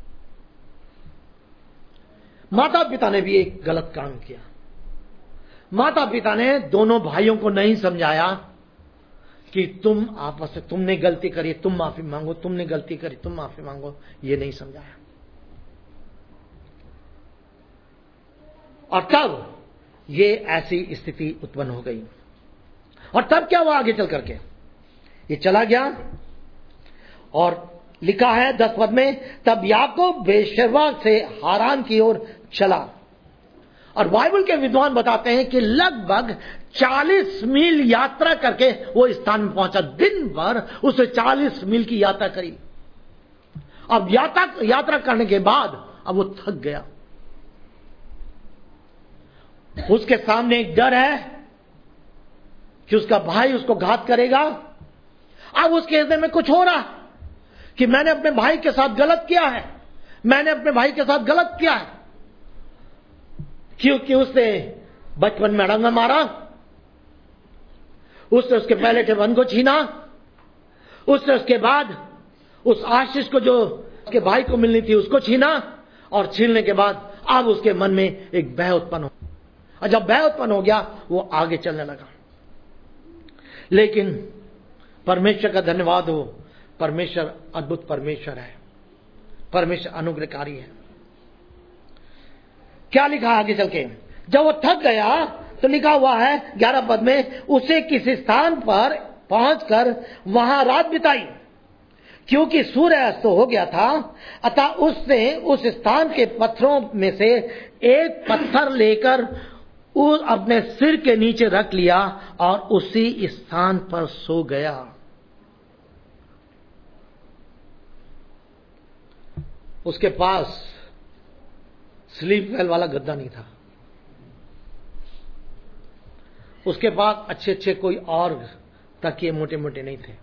माता पिता ने भी एक गलत काम किया। माता पिता ने दोनों भाइयों को नहीं समझाया कि तुम आपस में, तुमने गलती करी तुम माफी मांगो, तुमने गलती करी तुम माफी मांगो, ये नहीं समझाया। और तब ये ऐसी स्थिति उत्पन्न हो गई। और तब क्या हुआ? आगे चल करके ये चला गया और लिखा है दस पद में, तब याकूब बेशर्वा से हारान की ओर चला। और बाइबल के विद्वान बताते हैं कि लगभग चालीस मील यात्रा करके वो स्थान में पहुंचा। दिन भर उसे चालीस मील की यात्रा करी। अब यात्रा यात्रा करने के बाद अब वो थक गया। उसके सामने एक डर है कि उसका भाई उसको घात करेगा। अब उसके हृदय में कुछ हो रहा कि मैंने अपने भाई के साथ गलत किया है, मैंने अपने भाई के साथ गलत किया है, क्योंकि उसने बचपन में डंगा मारा, उसने उसके पहले के वन को छीना, उसने उसके बाद उस आशीष को जो उसके भाई को मिलनी थी उसको छीना, और छीनने के बाद अब उसके मन में एक भय उत्पन्न हो, और जब भय उत्पन्न हो गया वो आगे चलने लगा। लेकिन परमेश्वर का धन्यवाद हो, परमेश्वर अद्भुत परमेश्वर है, परमेश्वर अनुग्रहकारी है। क्या लिखा आगे चल के, जब वो थक गया तो लिखा हुआ है ग्यारह पद में, उसे किसी स्थान पर पहुंचकर वहां रात बिताई, क्योंकि सूर्य अस्त हो गया था। अतः उसने उस स्थान के पत्थरों में से एक पत्थर लेकर उस अपने सिर के नीचे रख लिया और उसी स्थान पर सो गया। उसके पास स्लीप वेल वाला गद्दा नहीं था, उसके पास अच्छे अच्छे कोई और तकिए मोटे मोटे नहीं थे।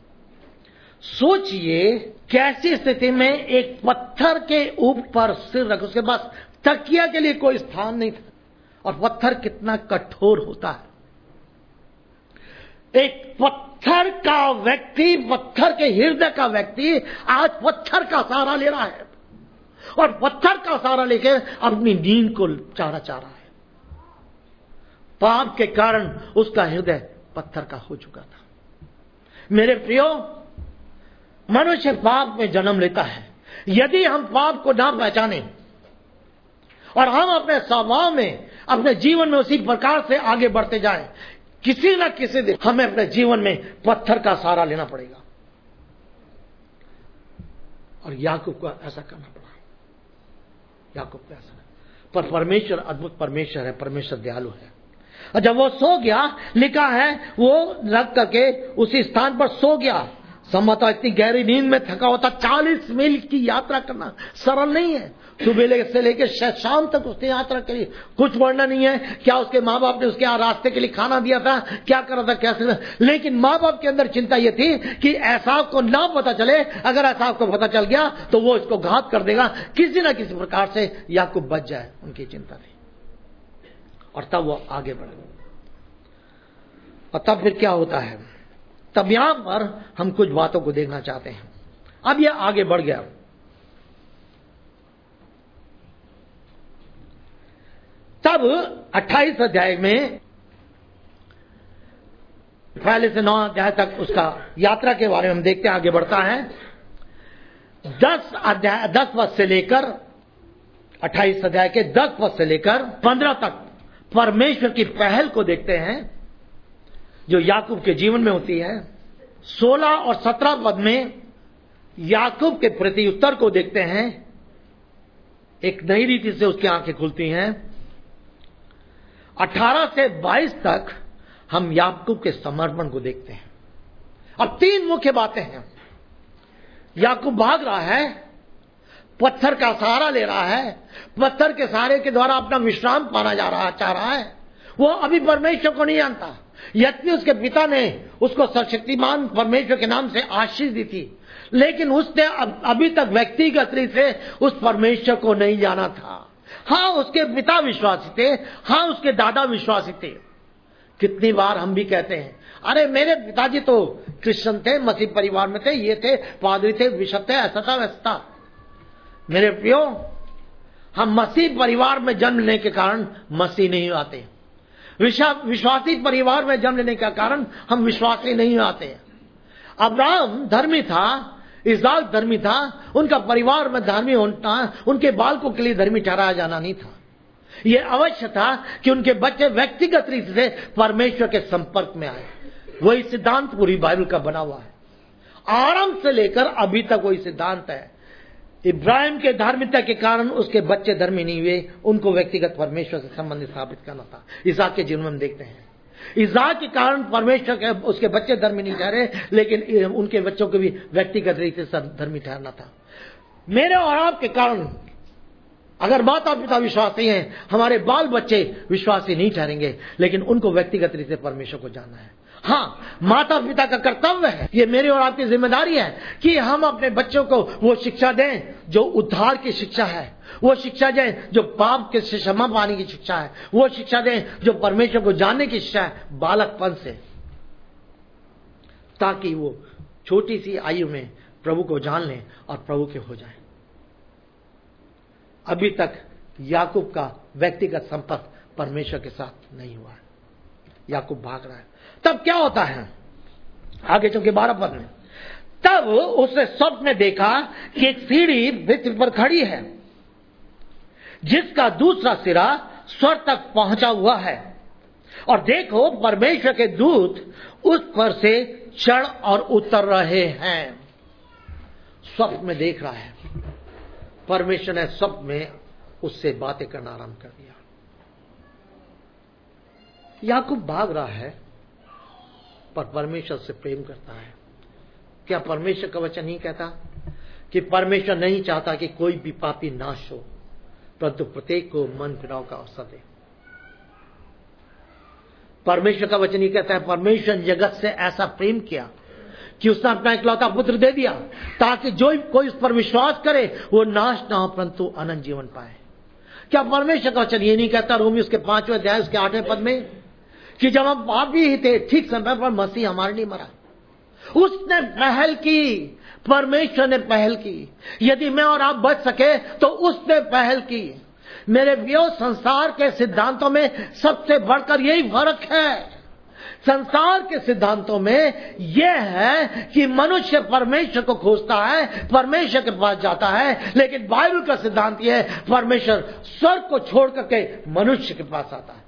सोचिए कैसी स्थिति में एक पत्थर के ऊपर सिर रख, उसके पास तकिया के लिए कोई स्थान नहीं था, और पत्थर कितना कठोर होता है। एक पत्थर का व्यक्ति, पत्थर के हृदय का व्यक्ति आज पत्थर का सहारा ले रहा है, और पत्थर का सहारा लेकर अपनी नींद को चारा चाह रहा है। पाप के कारण उसका हृदय पत्थर का हो चुका था। मेरे प्रियो, मनुष्य पाप में जन्म लेता है। यदि हम पाप को ना पहचाने और हम अपने स्वभाव में, अपने जीवन में उसी प्रकार से आगे बढ़ते जाएं, किसी न किसी दिन हमें अपने जीवन में पत्थर का सहारा लेना पड़ेगा। और याकूब को ऐसा करना पड़ा, याकूब को ऐसा। पर परमेश्वर अद्भुत परमेश्वर है, परमेश्वर दयालु है। और जब वो सो गया, लिखा है वो रख करके उसी स्थान पर सो गया। संभवतः इतनी गहरी नींद में थका होता, चालीस मील की यात्रा करना सरल नहीं है। सुबह से लेकर शाम तक उसने यात्रा करी, कुछ वर्णन नहीं है। क्या उसके माँ बाप ने उसके रास्ते के लिए खाना दिया था, क्या कर रहा था, कैसे, लेकिन माँ बाप के अंदर चिंता यह थी कि एसाव को ना पता चले। अगर एसाव को पता चल गया तो वो इसको घात कर देगा, किसी न किसी प्रकार से याकूब बच जाए, उनकी चिंता थी। और तब वो आगे बढ़े। और तब फिर क्या होता है, तब यहां पर हम कुछ बातों को देखना चाहते हैं। अब यह आगे बढ़ गया। तब अट्ठाईस अध्याय में पहले से नौ अध्याय तक उसका यात्रा के बारे में हम देखते हैं, आगे बढ़ता है। दस अध्याय दस पद से लेकर अट्ठाईस अध्याय के दस पद से लेकर पंद्रह तक परमेश्वर की पहल को देखते हैं जो याकूब के जीवन में होती है। सोलह और सत्रह पद में याकूब के प्रति उत्तर को देखते हैं। एक नई रीति से उसकी आंखें खुलती हैं। अठारह से बाईस तक हम याकूब के समर्पण को देखते हैं। अब तीन मुख्य बातें हैं। याकूब भाग रहा है, पत्थर का सहारा ले रहा है, पत्थर के सहारे के द्वारा अपना विश्राम पाना जा रहा चाह रहा है। वो अभी परमेश्वर को नहीं जानता, यद्यपि उसके पिता ने उसको सर्वशक्तिमान परमेश्वर के नाम से आशीष दी थी, लेकिन उसने अभी तक व्यक्तिगत रीत से उस परमेश्वर को नहीं जाना था। हाँ, उसके पिता विश्वासी थे, हाँ उसके दादा विश्वासी थे। कितनी बार हम भी कहते हैं, अरे मेरे पिताजी तो क्रिश्चियन थे, मसीह परिवार में थे, ये थे, पादरी थे, बिशप थे, ऐसा था वैसा था। मेरे प्रियो, हम मसीह परिवार में जन्म लेने के कारण मसीह नहीं आते। विश्वासी परिवार में जन्म लेने का कारण हम विश्वासी नहीं आते। अब्राहम धर्मी था, इसहाक धर्मी था, उनका परिवार में धर्मी होना उनके बालकों के लिए धर्मी ठहराया जाना नहीं था। यह अवश्य था कि उनके बच्चे व्यक्तिगत रीति से परमेश्वर के संपर्क में आए। वही सिद्धांत पूरी बाइबल का बना हुआ है, आरंभ से लेकर अभी तक वही सिद्धांत है। इब्राहिम के धार्मिकता के कारण उसके बच्चे धर्मी नहीं हुए, उनको व्यक्तिगत परमेश्वर से संबंध स्थापित करना था। इसहाक के जीवन में हम देखते हैं, इसहाक के कारण परमेश्वर के उसके बच्चे धर्मी नहीं ठहरे, लेकिन उनके बच्चों को भी व्यक्तिगत रीति से धर्मी ठहरना था। मेरे और आपके कारण अगर माता पिता विश्वासी हैं, हमारे बाल बच्चे विश्वासी नहीं ठहरेंगे, लेकिन उनको व्यक्तिगत रीति से परमेश्वर को जानना है। हाँ, माता पिता का कर्तव्य है, ये मेरी और आपकी जिम्मेदारी है कि हम अपने बच्चों को वो शिक्षा दें जो उद्धार की शिक्षा है, वो शिक्षा दें जो पाप के से क्षमा पाने की शिक्षा है, वो शिक्षा दें जो परमेश्वर को जानने की शिक्षा है बालकपन से, ताकि वो छोटी सी आयु में प्रभु को जान लें और प्रभु के हो जाएं। अभी तक याकूब का व्यक्तिगत संपर्क परमेश्वर के साथ नहीं हुआ है। याकूब भाग रहा है। तब क्या होता है? आगे चल के बारह पद में, तब उसने स्वप्न में देखा कि एक सीढ़ी भित्ति पर खड़ी है जिसका दूसरा सिरा स्वर तक पहुंचा हुआ है, और देखो परमेश्वर के दूत उस पर से चढ़ और उतर रहे हैं। स्वप्न में देख रहा है, परमेश्वर ने स्वप्न में उससे बातें करना आरंभ कर दिया। याकूब भाग रहा है पर परमेश्वर से प्रेम करता है। क्या परमेश्वर का वचन नहीं कहता कि परमेश्वर नहीं चाहता कि कोई भी पापी नाश हो, परंतु प्रत्येक को मन फिराव का अवसर दे। परमेश्वर का वचन ही कहता है, परमेश्वर ने जगत से ऐसा प्रेम किया कि उसने अपना इकलौता पुत्र दे दिया ताकि जो कोई उस पर विश्वास करे वो नाश ना हो परंतु अनंत जीवन पाए। क्या परमेश्वर का वचन ये नहीं कहता रोमी उसके पांचवें अध्याय उसके आठवें पद में कि जब हम पापी ही थे ठीक समय पर मसीह हमारे लिए मरा? उसने पहल की, परमेश्वर ने पहल की। यदि मैं और आप बच सके तो उसने पहल की। मेरे प्रियो, संसार के सिद्धांतों में सबसे बढ़कर यही फर्क है। संसार के सिद्धांतों में यह है कि मनुष्य परमेश्वर को खोजता है, परमेश्वर के पास जाता है, लेकिन बाइबल का सिद्धांत यह है परमेश्वर स्वर्ग को छोड़ करके मनुष्य के पास आता है।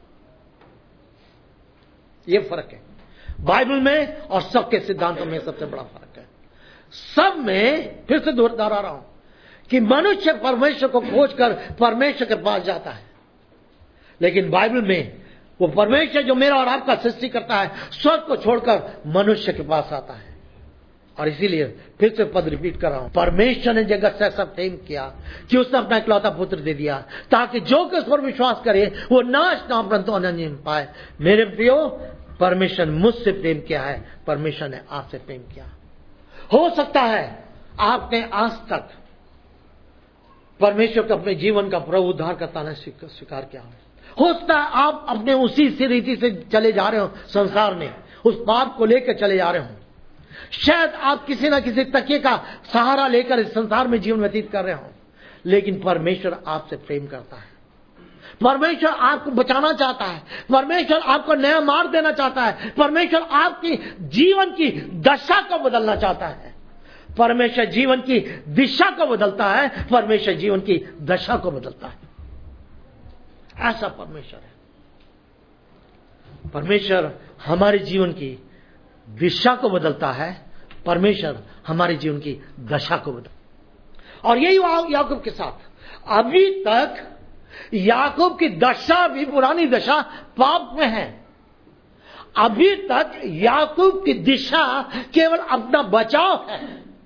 यह फर्क है बाइबल में और सबके सिद्धांतों में। सबसे बड़ा फर्क है सब में, फिर से दोहरा रहा हूं कि मनुष्य परमेश्वर को खोजकर परमेश्वर के पास जाता है, लेकिन बाइबल में वो परमेश्वर जो मेरा और आपका सृष्टि करता है स्वर्ग को छोड़कर मनुष्य के पास आता है। और इसीलिए फिर से पद रिपीट कर रहा हूं, परमेश्वर ने जगत से ऐसा प्रेम किया कि उसने अपना इकलौता पुत्र दे दिया ताकि जो कि उस पर विश्वास करे वो नाश ना परंतु अनंत जीवन पाए। मेरे प्रियो, परमेश्वर ने मुझसे प्रेम किया है, परमेश्वर ने आपसे प्रेम किया। हो सकता है आपने आज तक परमेश्वर को अपने जीवन का प्रभु उद्धारकर्ता ने स्वीकार किया हो सकता है आप अपने उसी सी रीति से चले जा रहे हो, संसार में उस पाप को लेकर चले जा रहे हो। शायद आप किसी ना किसी तकिए का सहारा लेकर इस संसार में जीवन व्यतीत कर रहे हो, लेकिन परमेश्वर आपसे प्रेम करता है। परमेश्वर आपको बचाना चाहता है, परमेश्वर आपको नया मार्ग देना चाहता है, परमेश्वर आपकी जीवन की दशा को बदलना चाहता है। परमेश्वर जीवन की दिशा को बदलता है, परमेश्वर जीवन की दशा को बदलता है। ऐसा परमेश्वर है। परमेश्वर हमारे जीवन की दिशा को बदलता है, परमेश्वर हमारे जीवन की दशा को बदलता। और यही हुआ याकूब के साथ। अभी तक याकूब की दशा भी पुरानी दशा पाप में है। अभी तक याकूब की दिशा केवल अपना बचाव है,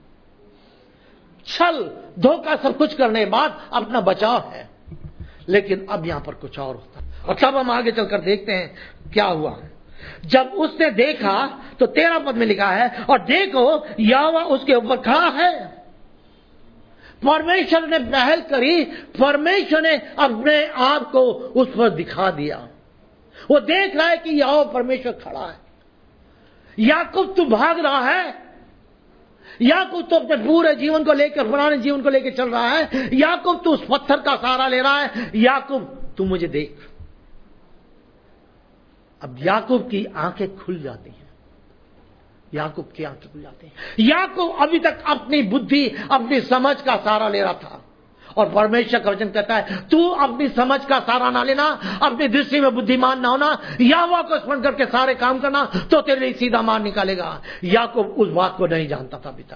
छल धोखा सब कुछ करने के बाद अपना बचाव है। लेकिन अब यहां पर कुछ और होता है। और तब हम आगे चलकर देखते हैं क्या हुआ। जब उसने देखा तो तेरह पद में लिखा है, और देखो यहोवा उसके ऊपर खड़ा है। परमेश्वर ने पहल करी, परमेश्वर ने अपने आप को उस पर दिखा दिया। वो देख रहा है कि यहोवा परमेश्वर खड़ा है। याकूब तू भाग रहा है, याकूब तो अपने पूरे जीवन को लेकर, पुराने जीवन को लेकर चल रहा है। याकूब तू उस पत्थर का सहारा ले रहा है। याकूब तू मुझे देख। अब याकूब की आंखें खुल जाती हैं। याकूब की आंखें खुल जाती हैं। याकूब अभी तक अपनी बुद्धि, अपनी समझ का सहारा ले रहा था, और परमेश्वर का वचन कहता है तू अपनी समझ का सहारा ना लेना, अपनी दृष्टि में बुद्धिमान ना होना, यहोवा को स्मरण करके सारे काम करना तो तेरे लिए सीधा मार्ग निकालेगा। याकूब उस बात को नहीं जानता था। अभी तक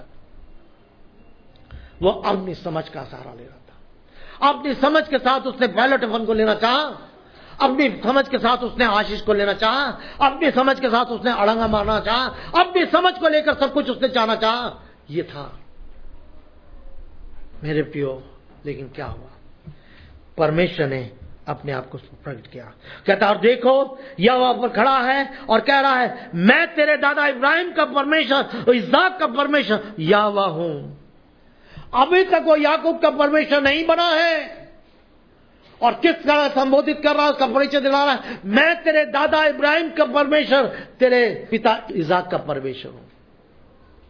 वो अपनी समझ का सहारा ले रहा था। अपनी समझ के साथ उसने बैलोटफन को लेना चाहा, अपनी समझ के साथ उसने आशीष को लेना चाहा, अपनी समझ के साथ उसने अड़ंगा मारना चाहा, अपनी समझ को लेकर सब कुछ उसने चाहना चाहा। ये था मेरे प्रियो। लेकिन क्या हुआ? परमेश्वर ने अपने आप को प्रकट किया। कहता और देखो यहोवा पर खड़ा है और कह रहा है मैं तेरे दादा इब्राहिम का परमेश्वर और इसहाक का परमेश्वर यहोवा हूं। अभी तक वो याकूब का परमेश्वर नहीं बना है, और किस तरह संबोधित कर रहा है, उसका परिचय दिला रहा है, मैं तेरे दादा इब्राहिम का परमेश्वर, तेरे पिता इसहाक का परमेश्वर हूं।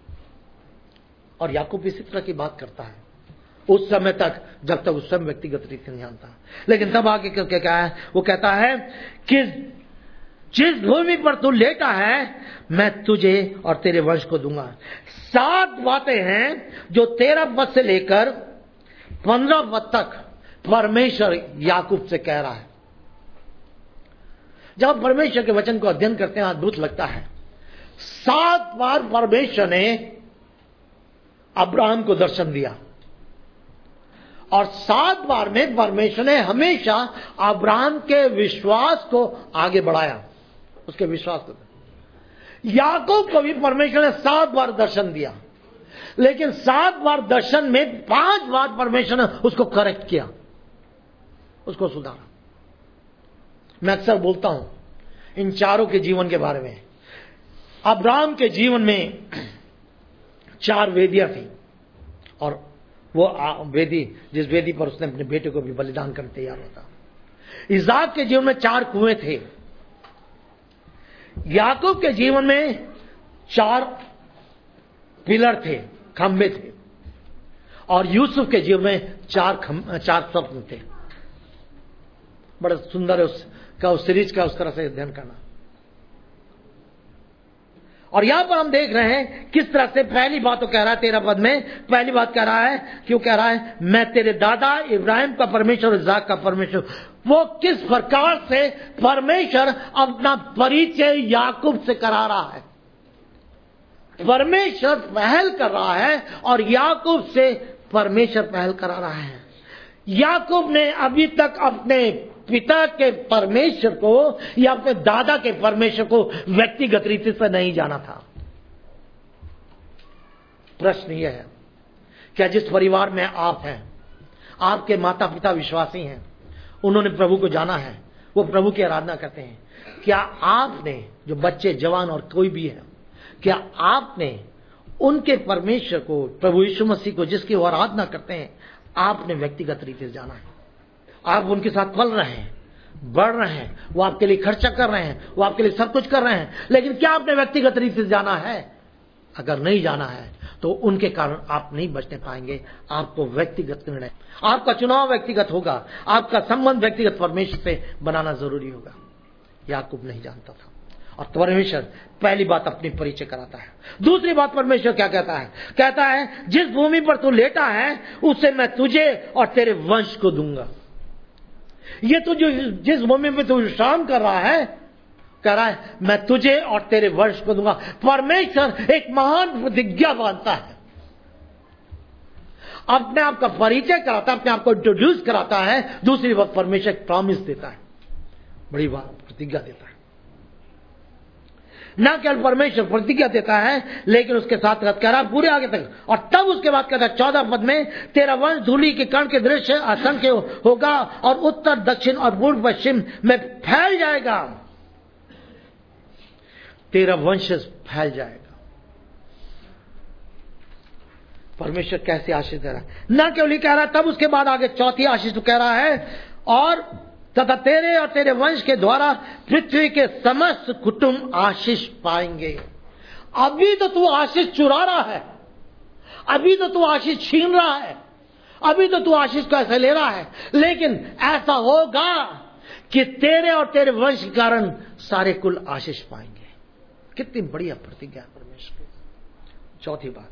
और याकूब इसी तरह की बात करता है उस समय तक, जब तक उस समय व्यक्तिगत रीति नहीं जानता। लेकिन तब आगे करके क्या है, वो कहता है कि जिस भूमि पर तू लेटा है मैं तुझे और तेरे वंश को दूंगा। सात बातें हैं जो तेरह पद से लेकर पंद्रह पद तक परमेश्वर याकूब से कह रहा है। जब परमेश्वर के वचन को अध्ययन करते हैं अद्भुत लगता है। सात बार परमेश्वर ने अब्राहम को दर्शन दिया और सात बार में परमेश्वर ने हमेशा अब्राहम के विश्वास को आगे बढ़ाया, उसके विश्वास को। याकूब को भी परमेश्वर ने सात बार दर्शन दिया, लेकिन सात बार दर्शन में पांच बार परमेश्वर ने उसको करेक्ट किया, उसको सुधारा। मैं अक्सर बोलता हूं इन चारों के जीवन के बारे में। अब्राहम के जीवन में चार वेदियां थी और वो वेदी, जिस वेदी पर उसने अपने बेटे को भी बलिदान करने तैयार होता। इसाक के जीवन में चार कुएं थे। याकूब के जीवन में चार पिलर थे, खंबे थे। और यूसुफ के जीवन में चार खम, चार स्वप्न थे। बड़ा सुंदर है उसका, उस सीरीज का उस तरह से अध्ययन करना। और यहां पर हम देख रहे हैं किस तरह से पहली बात तो कह रहा है तेरह पद में, पहली बात कह रहा है, क्यों कह रहा है, मैं तेरे दादा इब्राहिम का परमेश्वर, इसाक का परमेश्वर। वो किस प्रकार से परमेश्वर अपना परिचय याकूब से करा रहा है। परमेश्वर पहल कर रहा है और याकूब से परमेश्वर पहल करा रहा है। याकूब ने अभी तक अपने पिता के परमेश्वर को या अपने दादा के परमेश्वर को व्यक्तिगत रीति से नहीं जाना था। प्रश्न यह है, क्या जिस परिवार में आप हैं, आपके माता पिता विश्वासी हैं, उन्होंने प्रभु को जाना है, वो प्रभु की आराधना करते हैं, क्या आपने, जो बच्चे जवान और कोई भी है, क्या आपने उनके परमेश्वर को, प्रभु यीशु मसीह को जिसकी वो आराधना करते हैं, आपने व्यक्तिगत रीति से जाना है? आप उनके साथ पल रहे हैं, बढ़ रहे हैं, वो आपके लिए खर्चा कर रहे हैं, वो आपके लिए सब कुछ कर रहे हैं, लेकिन क्या आपने व्यक्तिगत रीति से जाना है? अगर नहीं जाना है तो उनके कारण आप नहीं बचने पाएंगे। आपको व्यक्तिगत निर्णय, आपका चुनाव व्यक्तिगत होगा, आपका संबंध व्यक्तिगत परमेश्वर से बनाना जरूरी होगा। याकूब नहीं जानता था और परमेश्वर पहली बात अपनी परिचय कराता है। दूसरी बात परमेश्वर क्या कहता है? कहता है जिस भूमि पर तू लेटा है उसे मैं तुझे और तेरे वंश को दूंगा। ये तो जो जिस भूमि में तू विश्राम कर रहा है, कह रहा है मैं तुझे और तेरे वंश को दूंगा। परमेश्वर एक महान प्रतिज्ञा बांधता है, अपने आप का परिचय कराता है, अपने आप को इंट्रोड्यूस कराता है। दूसरी बात परमेश्वर एक प्रॉमिस देता है, बड़ी बात प्रतिज्ञा देता है। ना केवल परमेश्वर प्रतिज्ञा देता है, लेकिन उसके साथ साथ कह रहा है पूरे आगे तक। और तब उसके बाद कहता है चौदह पद में, तेरा वंश धूलि के कण के दृश्य असंख्य होगा और उत्तर दक्षिण और पूर्व पश्चिम में फैल जाएगा। तेरा वंश फैल जाएगा। परमेश्वर कैसे आशीष दे रहा है? ना केवल कह रहा है, तब उसके बाद आगे चौथी आशीष तो कह रहा है, और तथा तेरे और तेरे वंश के द्वारा पृथ्वी के समस्त कुटुंब आशीष पाएंगे। अभी तो तू आशीष चुरा रहा है, अभी तो तू आशीष छीन रहा है, अभी तो तू आशीष कैसे ले रहा है, लेकिन ऐसा होगा कि तेरे और तेरे वंश के कारण सारे कुल आशीष पाएंगे। कितनी बढ़िया प्रतिज्ञा परमेश्वर की। चौथी बात।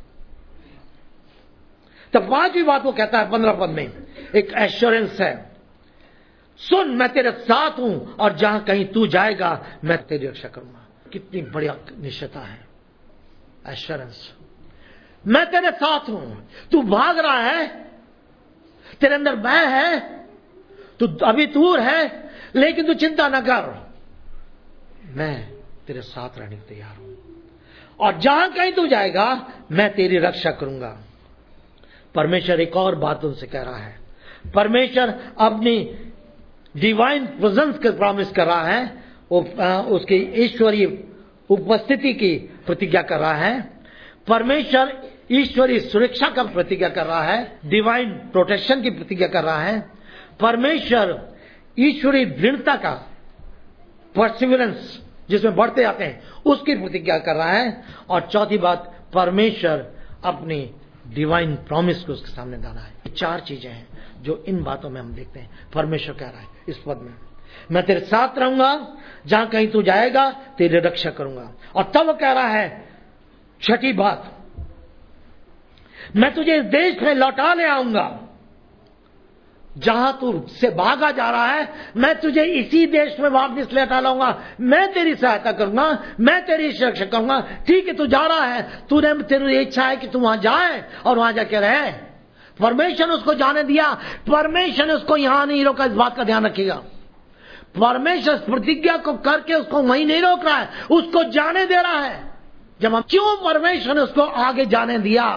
तब पांचवी बात वो कहता है पंद्रह पद में, एक एश्योरेंस है, सुन मैं तेरे साथ हूं और जहां कहीं तू जाएगा मैं तेरी रक्षा करूंगा। कितनी बढ़िया निश्चयता है, एश्योरेंस। मैं तेरे साथ हूं, तू भाग रहा है, तेरे अंदर भय है, तू अभी दूर है, लेकिन तू चिंता न कर, मैं तेरे साथ रहने को तैयार हूं और जहां कहीं तू जाएगा मैं तेरी रक्षा करूंगा। परमेश्वर एक और बात उनसे कह रहा है। परमेश्वर अपनी डिवाइन प्रेजेंस का प्रॉमिस कर रहा है, वो उसकी ईश्वरीय उपस्थिति की प्रतिज्ञा कर रहा है। परमेश्वर ईश्वरीय सुरक्षा का प्रतिज्ञा कर रहा है, डिवाइन प्रोटेक्शन की प्रतिज्ञा कर रहा है। परमेश्वर ईश्वरीय दृढ़ता का, परसिवरेंस जिसमें बढ़ते जाते हैं, उसकी प्रतिज्ञा कर रहा है। और चौथी बात, परमेश्वर अपनी डिवाइन प्रॉमिस को उसके सामने डाला है। चार चीजें हैं जो इन बातों में हम देखते हैं। परमेश्वर कह रहा है इस पद में, मैं तेरे साथ रहूंगा, जहां कहीं तू जाएगा तेरी रक्षा करूंगा। और तब वो कह रहा है छठी बात, मैं तुझे इस देश में लौटा ले आऊंगा, जहां तू से भागा जा रहा है मैं तुझे इसी देश में वापस लौटा लाऊंगा। मैं तेरी सहायता करूंगा, मैं तेरी सुरक्षा करूंगा। ठीक है, तू जा रहा है, तूने तेरी इच्छा है कि तू वहां जाए और वहां जाके रहे। परमेश्वर ने उसको जाने दिया, परमेश्वर ने उसको यहां नहीं रोका। इस बात का ध्यान रखिएगा, परमेश्वर प्रतिज्ञा को करके उसको वहीं नहीं रोक रहा है, उसको जाने दे रहा है। जब हम क्यों परमेश्वर ने उसको आगे जाने दिया,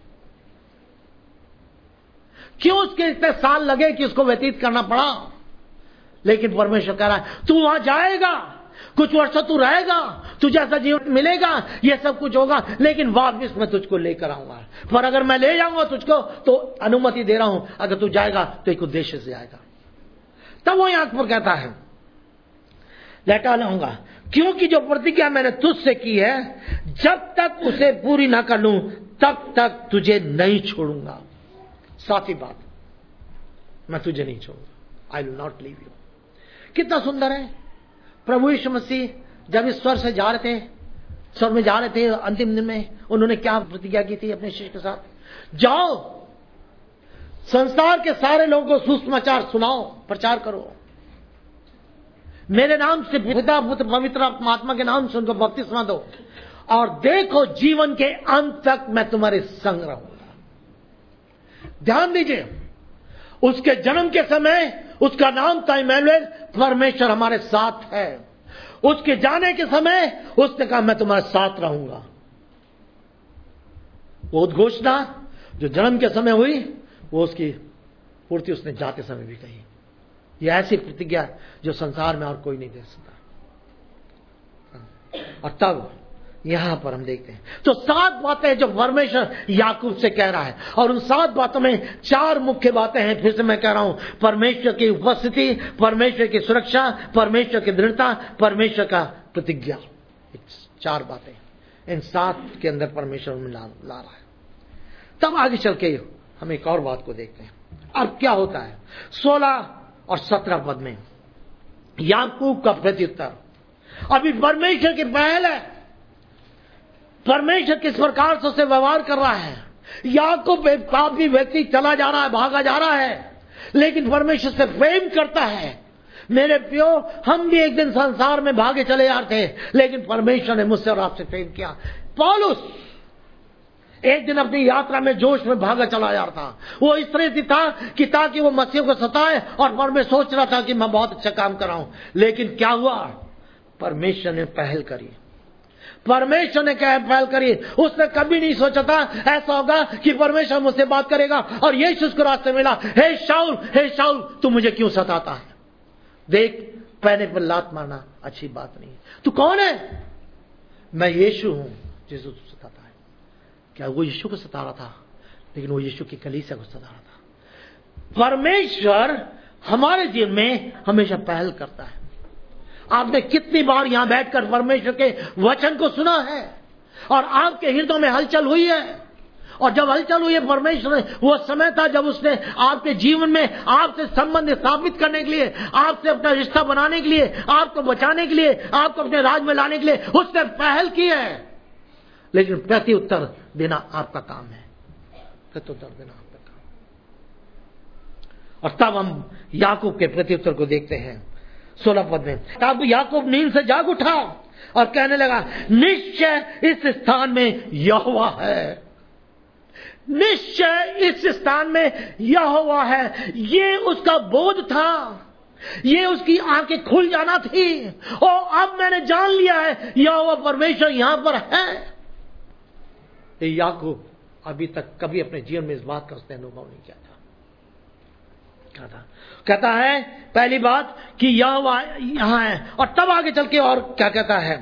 क्यों उसके इतने साल लगे कि उसको व्यतीत करना पड़ा, लेकिन परमेश्वर कह रहा है तू वहां जाएगा, कुछ वर्षों तू रहेगा, तुझे ऐसा जीवन मिलेगा, ये सब कुछ होगा, लेकिन वापस मैं तुझको लेकर आऊंगा। पर अगर मैं ले जाऊंगा तुझको तो अनुमति दे रहा हूं, अगर तू जाएगा तो एक उद्देश्य से जाएगा। तब वो यहां पर कहता है लौटा लाऊंगा, क्योंकि जो प्रतिज्ञा मैंने तुझसे की है जब तक उसे पूरी ना कर लूं तब तक तुझे नहीं छोड़ूंगा। सातवीं बात, मैं तुझे नहीं छोड़ूंगा, I will not leave you. कितना सुंदर है। प्रभु यीशु मसीह जब इस स्वर से जा रहे थे, स्वर में जा रहे थे अंतिम दिन में, उन्होंने क्या प्रतिज्ञा की थी अपने शिष्य के साथ? जाओ संसार के सारे लोगों को सुसमाचार सुनाओ, प्रचार करो, मेरे नाम से पिता पुत्र पवित्र आत्मा के नाम से उनको बपतिस्मा दो, और देखो जीवन के अंत तक मैं तुम्हारे संग रहूंगा। ध्यान दीजिए, उसके जन्म के समय उसका नाम था इमैनुएल, परमेश्वर हमारे साथ है। उसके जाने के समय उसने कहा मैं तुम्हारे साथ रहूंगा। वो उद्घोषणा जो जन्म के समय हुई वो उसकी पूर्ति उसने जाते समय भी कही। यह ऐसी प्रतिज्ञा जो संसार में और कोई नहीं दे सकता। और तब यहां पर हम देखते हैं तो सात बातें जो परमेश्वर याकूब से कह रहा है, और उन सात बातों में चार मुख्य बातें हैं। फिर से मैं कह रहा हूं, परमेश्वर की उपस्थिति, परमेश्वर की सुरक्षा, परमेश्वर की दृढ़ता, परमेश्वर का प्रतिज्ञा। चार बातें इन सात के अंदर परमेश्वर में ला, ला रहा है। तब आगे चल के हम एक और बात को देखते हैं। अब क्या होता है सोलह और सत्रह पद में याकूब का प्रत्युत्तर। अभी परमेश्वर की पहल है, परमेश्वर किस प्रकार से उससे व्यवहार कर रहा है। याकूब एक पापी व्यक्ति चला जा रहा है, भागा जा रहा है, लेकिन परमेश्वर से प्रेम करता है। मेरे प्यो, हम भी एक दिन संसार में भागे चले जाते थे, लेकिन परमेश्वर ने मुझसे और आपसे प्रेम किया। पौलुस एक दिन अपनी यात्रा में जोश में भागा चला जा रहा था। वो इस तरह से था कि ताकि वो मसीह को सताए, और पर मैं सोच रहा था कि मैं बहुत अच्छा काम कर रहा हूं। लेकिन क्या हुआ, परमेश्वर ने पहल करी, परमेश्वर ने क्या पहल करी। उसने कभी नहीं सोचा था ऐसा होगा कि परमेश्वर मुझसे बात करेगा, और यीशु उसको रास्ते मिला, हे शाऊल, हे शाऊल, तू मुझे क्यों सताता है? देख, पैने पर लात मारना अच्छी बात नहीं है। तू कौन है? मैं यीशु हूं जिसे तू सताता है। क्या वो यीशु को सता रहा था? लेकिन वो यीशु की कलीसिया को सता रहा था। परमेश्वर हमारे जीवन में हमेशा पहल करता है। आपने कितनी बार यहां बैठकर परमेश्वर के वचन को सुना है, और आपके हृदय में हलचल हुई है। और जब हलचल हुई है, परमेश्वर ने, वो समय था जब उसने आपके जीवन में आपसे संबंध स्थापित करने के लिए, आपसे अपना रिश्ता बनाने के लिए, आपको बचाने के लिए, आपको अपने राज में लाने के लिए उसने पहल की है। लेकिन प्रति उत्तर देना आपका काम है, प्रति उत्तर देना आपका काम। और तब हम याकूब के प्रति उत्तर को देखते हैं सोलह पद में। तब याकूब नींद से जाग उठा और कहने लगा, निश्चय इस स्थान में यहोवा है, निश्चय इस स्थान में यहोवा है। ये उसका बोध था, ये उसकी आंखें खुल जाना थी, और अब मैंने जान लिया है यहोवा परमेश्वर यहां पर है। याकूब अभी तक कभी अपने जीवन में इस बात का उसने अनुभव नहीं किया था। क्या था? कहता है पहली बात कि यहोवा यहां है, और तब आगे चल के और क्या कहता है,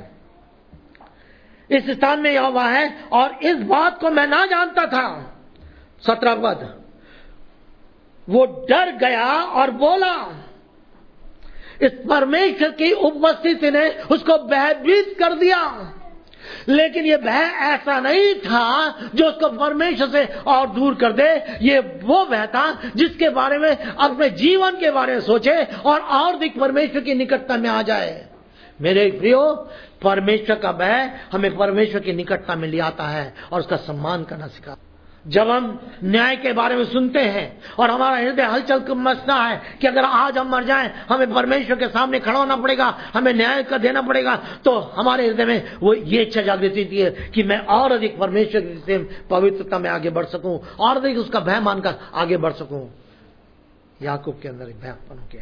इस स्थान में यहोवा है, और इस बात को मैं ना जानता था। सत्रह पद, वो डर गया और बोला। इस परमेश्वर की उपस्थिति ने उसको भयभीत कर दिया। लेकिन ये भय ऐसा नहीं था जो उसको परमेश्वर से और दूर कर दे। ये वो भय था जिसके बारे में अपने जीवन के बारे में सोचे और और अधिक परमेश्वर की निकटता में आ जाए। मेरे प्रियो, परमेश्वर का भय हमें परमेश्वर की निकटता में ले आता है और उसका सम्मान करना सिखा। जब हम न्याय के बारे में सुनते हैं और हमारा हृदय हलचल मचता है कि अगर आज हम मर जाएं, हमें परमेश्वर के सामने खड़ा होना पड़ेगा, हमें न्याय का देना पड़ेगा, तो हमारे हृदय में वो ये इच्छा जागृत होती है कि मैं और अधिक परमेश्वर से पवित्रता में आगे बढ़ सकूं और अधिक उसका भय मानकर आगे बढ़ सकूं। याकूब के अंदर भय उत्पन्न किया।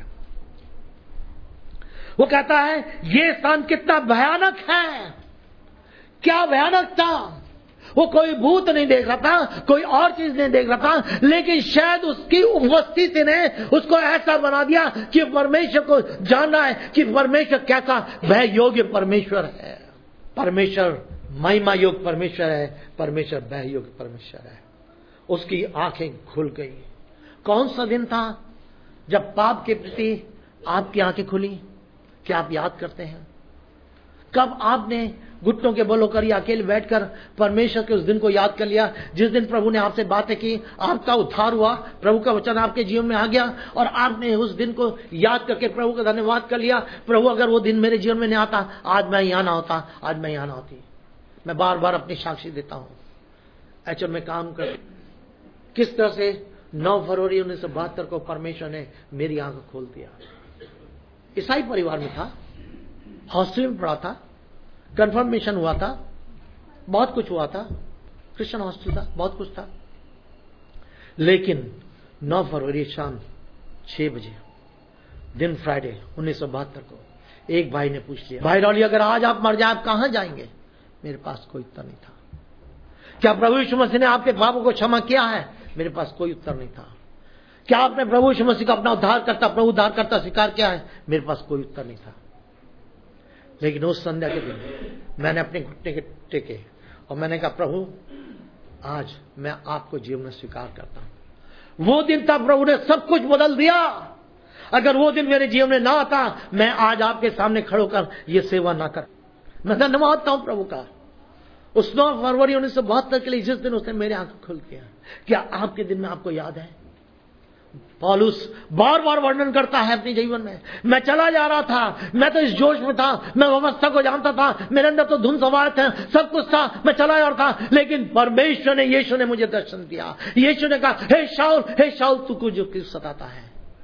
वो कहता है ये स्थान कितना भयानक है। क्या भयानक था। वो कोई भूत नहीं देख रहा था, कोई और चीज नहीं देख रहा था, लेकिन शायद उसकी उपस्थिति ने उसको ऐसा बना दिया कि परमेश्वर को जानना है कि परमेश्वर कैसा भय योग्य परमेश्वर है। परमेश्वर महिमा योग्य परमेश्वर है, परमेश्वर भय योग्य परमेश्वर है। उसकी आंखें खुल गई। कौन सा दिन था जब पाप के प्रति आपकी आंखें खुली? क्या आप याद करते हैं? कब आपने घुटनों के बल होकर या अकेले बैठकर परमेश्वर के उस दिन को याद कर लिया जिस दिन प्रभु ने आपसे बातें की, आपका उद्धार हुआ, प्रभु का वचन आपके जीवन में आ गया और आपने उस दिन को याद करके प्रभु का धन्यवाद कर लिया। प्रभु, अगर वो दिन मेरे जीवन में नहीं आता, आज मैं यहाँ ना होता, आज मैं यहाँ ना होती। मैं बार बार अपनी साक्षी देता हूँ। एचओ में काम कर किस तरह से नौ फरवरी उन्नीस सौ बहत्तर को परमेश्वर ने मेरी आंख खोल दिया। ईसाई परिवार में था, हॉस्टल में पढ़ा था, कन्फर्मेशन हुआ था, बहुत कुछ हुआ था, क्रिश्चियन हॉस्टल था, बहुत कुछ था। लेकिन नौ फरवरी शाम छह बजे दिन फ्राइडे उन्नीस सौ बहत्तर को एक भाई ने पूछ लिया, भाई रॉली, अगर आज आप मर जाए आप कहां जाएंगे? मेरे पास कोई उत्तर नहीं था। क्या प्रभु यीशु मसीह ने आपके पापों को क्षमा किया है? मेरे पास कोई उत्तर नहीं था। क्या आपने प्रभु यीशु मसीह को अपना उद्धार करता प्रभु उद्धार करता स्वीकार किया है? मेरे पास कोई उत्तर नहीं था। लेकिन उस संध्या के दिन मैंने अपने घुटने के टेके और मैंने कहा, प्रभु आज मैं आपको जीवन में स्वीकार करता हूं। वो दिन था, प्रभु ने सब कुछ बदल दिया। अगर वो दिन मेरे जीवन में ना आता, मैं आज आपके सामने खड़े होकर ये सेवा ना कर। मैं धन्यवाद करता हूं प्रभु का उस नौ फरवरी उन्नीस सौ बहत्तर के लिए जिस दिन उसने मेरे आंखें खोल दिया। क्या आपके दिन में आपको याद है? पौलुस बार बार वर्णन करता है अपने जीवन में, मैं चला जा रहा था, मैं तो इस जोश में था, मैं अवस्था को जानता था, मेरे अंदर तो धुन सवार थे, सब कुछ था, मैं चला जा रहा था, लेकिन परमेश्वर ने, यीशु ने मुझे दर्शन दिया। यीशु ने कहा, हे शाऊल, हे शाऊल, तू को जो क्यों सताता है?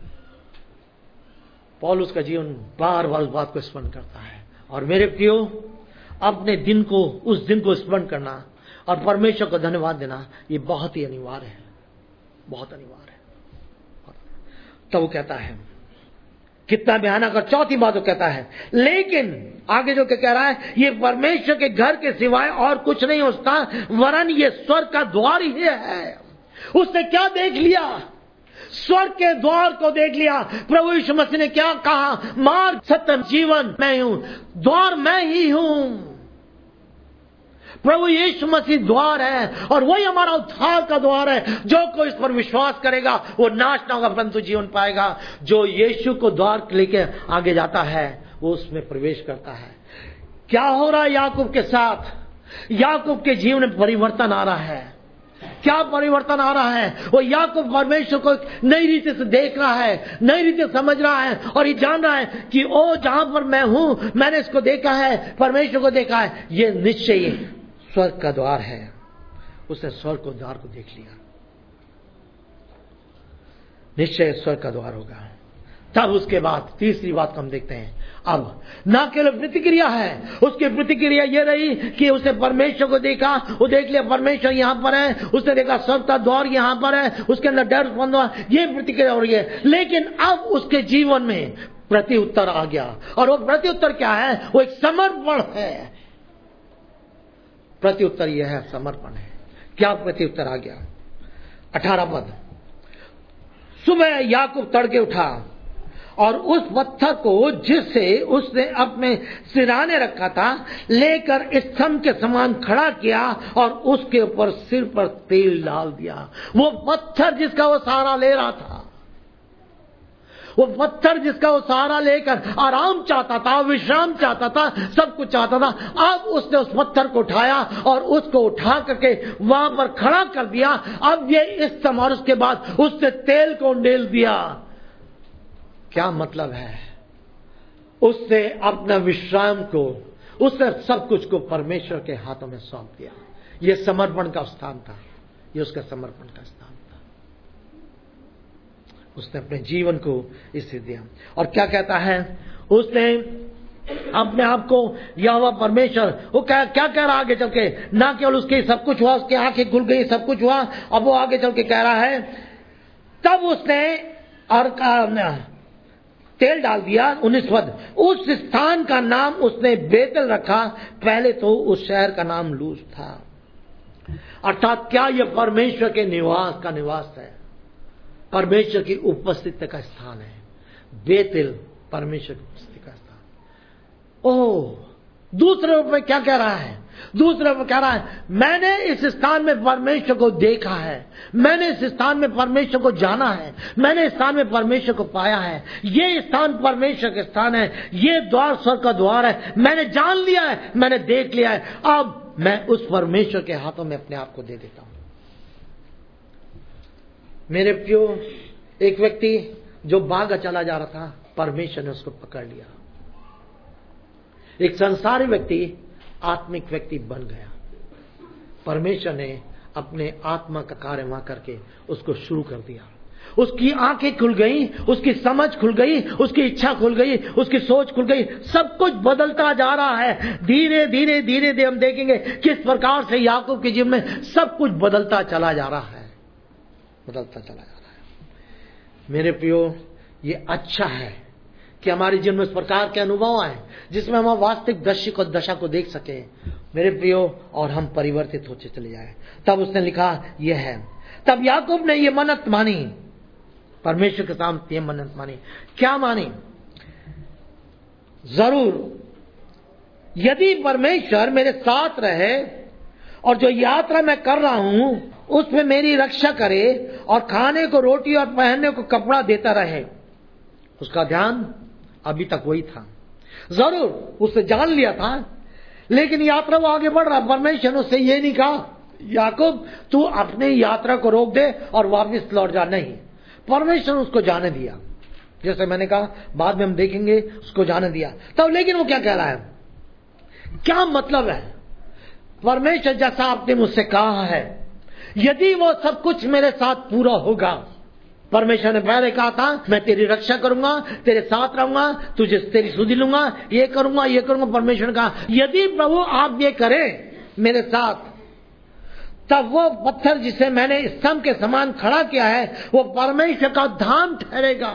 पौलुस का जीवन बार बार उस बात को स्मरण करता है। और मेरे प्रियो, अपने दिन को, उस दिन को स्मरण करना और परमेश्वर को धन्यवाद देना, ये बहुत ही अनिवार्य है, बहुत अनिवार्य है। तो वो कहता है कितना भयानक। और चौथी बात वो कहता है, लेकिन आगे जो क्या कह रहा है, ये परमेश्वर के घर के सिवाय और कुछ नहीं होता, वरन ये स्वर्ग का द्वार ही है। उसने क्या देख लिया? स्वर्ग के द्वार को देख लिया। प्रभु यीशु मसीह ने क्या कहा? मार्ग, सत्य, जीवन मैं हूं, द्वार मैं ही हूं। प्रभु यीशु मसीह द्वार है और वही हमारा उद्धार का द्वार है। जो कोई इस पर विश्वास करेगा वो नाश ना होगा परंतु जीवन पाएगा। जो यीशु को द्वार लेके आगे जाता है वो उसमें प्रवेश करता है। क्या हो रहा है याकूब के साथ? याकूब के जीवन में परिवर्तन आ रहा है। क्या परिवर्तन आ रहा है? वो याकूब परमेश्वर को नई रीति से देख रहा है, नई रीति से समझ रहा है और ये जान रहा है कि ओ जहां पर मैं हूं, मैंने इसको देखा है, परमेश्वर को देखा है, ये निश्चय स्वर्ग का द्वार है। उसने स्वर्ग को द्वार को देख लिया, निश्चय स्वर्ग का द्वार होगा। तब उसके बाद तीसरी बात को हम देखते हैं। अब ना केवल प्रतिक्रिया है, उसकी प्रतिक्रिया ये रही कि उसने परमेश्वर को देखा, वो देख लिया परमेश्वर यहां पर है, उसने देखा स्वर्ग का द्वार यहां पर है, उसके अंदर डर बंद हुआ, ये प्रतिक्रिया हो रही है। लेकिन अब उसके जीवन में प्रति उत्तर आ गया और वो प्रति उत्तर क्या है? वो एक समर्पण है। प्रति उत्तर यह है, समर्पण है। क्या प्रति उत्तर आ गया? अठारह पद, सुबह याकूब तड़के उठा और उस पत्थर को जिसे उसने अपने सिराने रखा था लेकर स्तंभ के समान खड़ा किया और उसके ऊपर सिर पर तेल डाल दिया। वो पत्थर जिसका वो सहारा ले रहा था, वो पत्थर जिसका वो सहारा लेकर आराम चाहता था, विश्राम चाहता था, सब कुछ चाहता था, अब उसने उस पत्थर को उठाया और उसको उठा करके वहां पर खड़ा कर दिया। अब ये इस समय और उसके बाद उसने तेल को उंडेल दिया। क्या मतलब है? उसने अपना विश्राम को, उसने सब कुछ को परमेश्वर के हाथों में सौंप दिया। ये समर्पण का स्थान था, ये उसका समर्पण का स्थान था। उसने अपने जीवन को इससे दिया। और क्या कहता है? उसने अपने आप को यहोवा परमेश्वर, वो क्या क्या कह रहा आगे चल के? ना केवल उसके सब कुछ हुआ, उसकी आंखें खुल गई, सब कुछ हुआ। अब वो आगे चल के कह रहा है, तब उसने और तेल डाल दिया। उन्नीस पद, उस स्थान का नाम उसने बेतल रखा। पहले तो उस शहर का नाम लूज था। अर्थात क्या यह परमेश्वर के निवास का निवास है, परमेश्वर की उपस्थिति का स्थान है। बेतल परमेश्वर की उपस्थिति का स्थान। ओह, दूसरे रूप में क्या कह रहा है? दूसरे रूप में कह रहा है, मैंने इस स्थान में परमेश्वर को देखा है, मैंने इस स्थान में परमेश्वर को जाना है, मैंने इस स्थान में परमेश्वर को पाया है। ये स्थान परमेश्वर के स्थान है, ये द्वार स्वर्ग का द्वार है। मैंने जान लिया है, मैंने देख लिया है। अब मैं उस परमेश्वर के हाथों में अपने आप को दे देता हूं। मेरे प्रियो, एक व्यक्ति जो भागा चला जा रहा था, परमेश्वर ने उसको पकड़ लिया। एक संसारी व्यक्ति आत्मिक व्यक्ति बन गया। परमेश्वर ने अपने आत्मा का कार्य वहां करके उसको शुरू कर दिया। उसकी आंखें खुल गई, उसकी समझ खुल गई, उसकी इच्छा खुल गई, उसकी सोच खुल गई। सब कुछ बदलता जा रहा है। धीरे धीरे धीरे धीरे हम देखेंगे किस प्रकार से याकूब के जीवन में सब कुछ बदलता चला जा रहा है, बदलता चला जा रहा है। मेरे प्रियो, ये अच्छा है कि हमारे जीवन में इस प्रकार के अनुभव आए जिसमें हम वास्तविक दृश्य को, दशा को देख सके मेरे प्रियो, और हम परिवर्तित होते चले जाए। तब उसने लिखा, यह है। तब याकूब ने यह मन्नत मानी, परमेश्वर के सामने यह मन्नत मानी। क्या मानी? जरूर यदि परमेश्वर मेरे साथ रहे और जो यात्रा मैं कर रहा हूं उसमें मेरी रक्षा करे और खाने को रोटी और पहनने को कपड़ा देता रहे। उसका ध्यान अभी तक वही था। जरूर उसने जान लिया था, लेकिन यात्रा वो आगे बढ़ रहा। परमेश्वर ने उससे ये नहीं कहा, याकूब तू अपनी यात्रा को रोक दे और वापस लौट जा। नहीं, परमेश्वर ने उसको जाने दिया। जैसे मैंने कहा, बाद में हम देखेंगे, उसको जाने दिया। तब लेकिन वो क्या कह रहा है? क्या मतलब है? परमेश्वर जैसा आपने मुझसे कहा है, यदि वो सब कुछ मेरे साथ पूरा होगा, परमेश्वर ने पहले कहा था मैं तेरी रक्षा करूंगा, तेरे साथ रहूंगा, तुझे तेरी सुधि लूंगा, ये करूंगा, ये करूंगा। परमेश्वर ने कहा यदि प्रभु आप ये करें मेरे साथ, तब वो पत्थर जिसे मैंने स्तंभ के समान खड़ा किया है वो परमेश्वर का धाम ठहरेगा,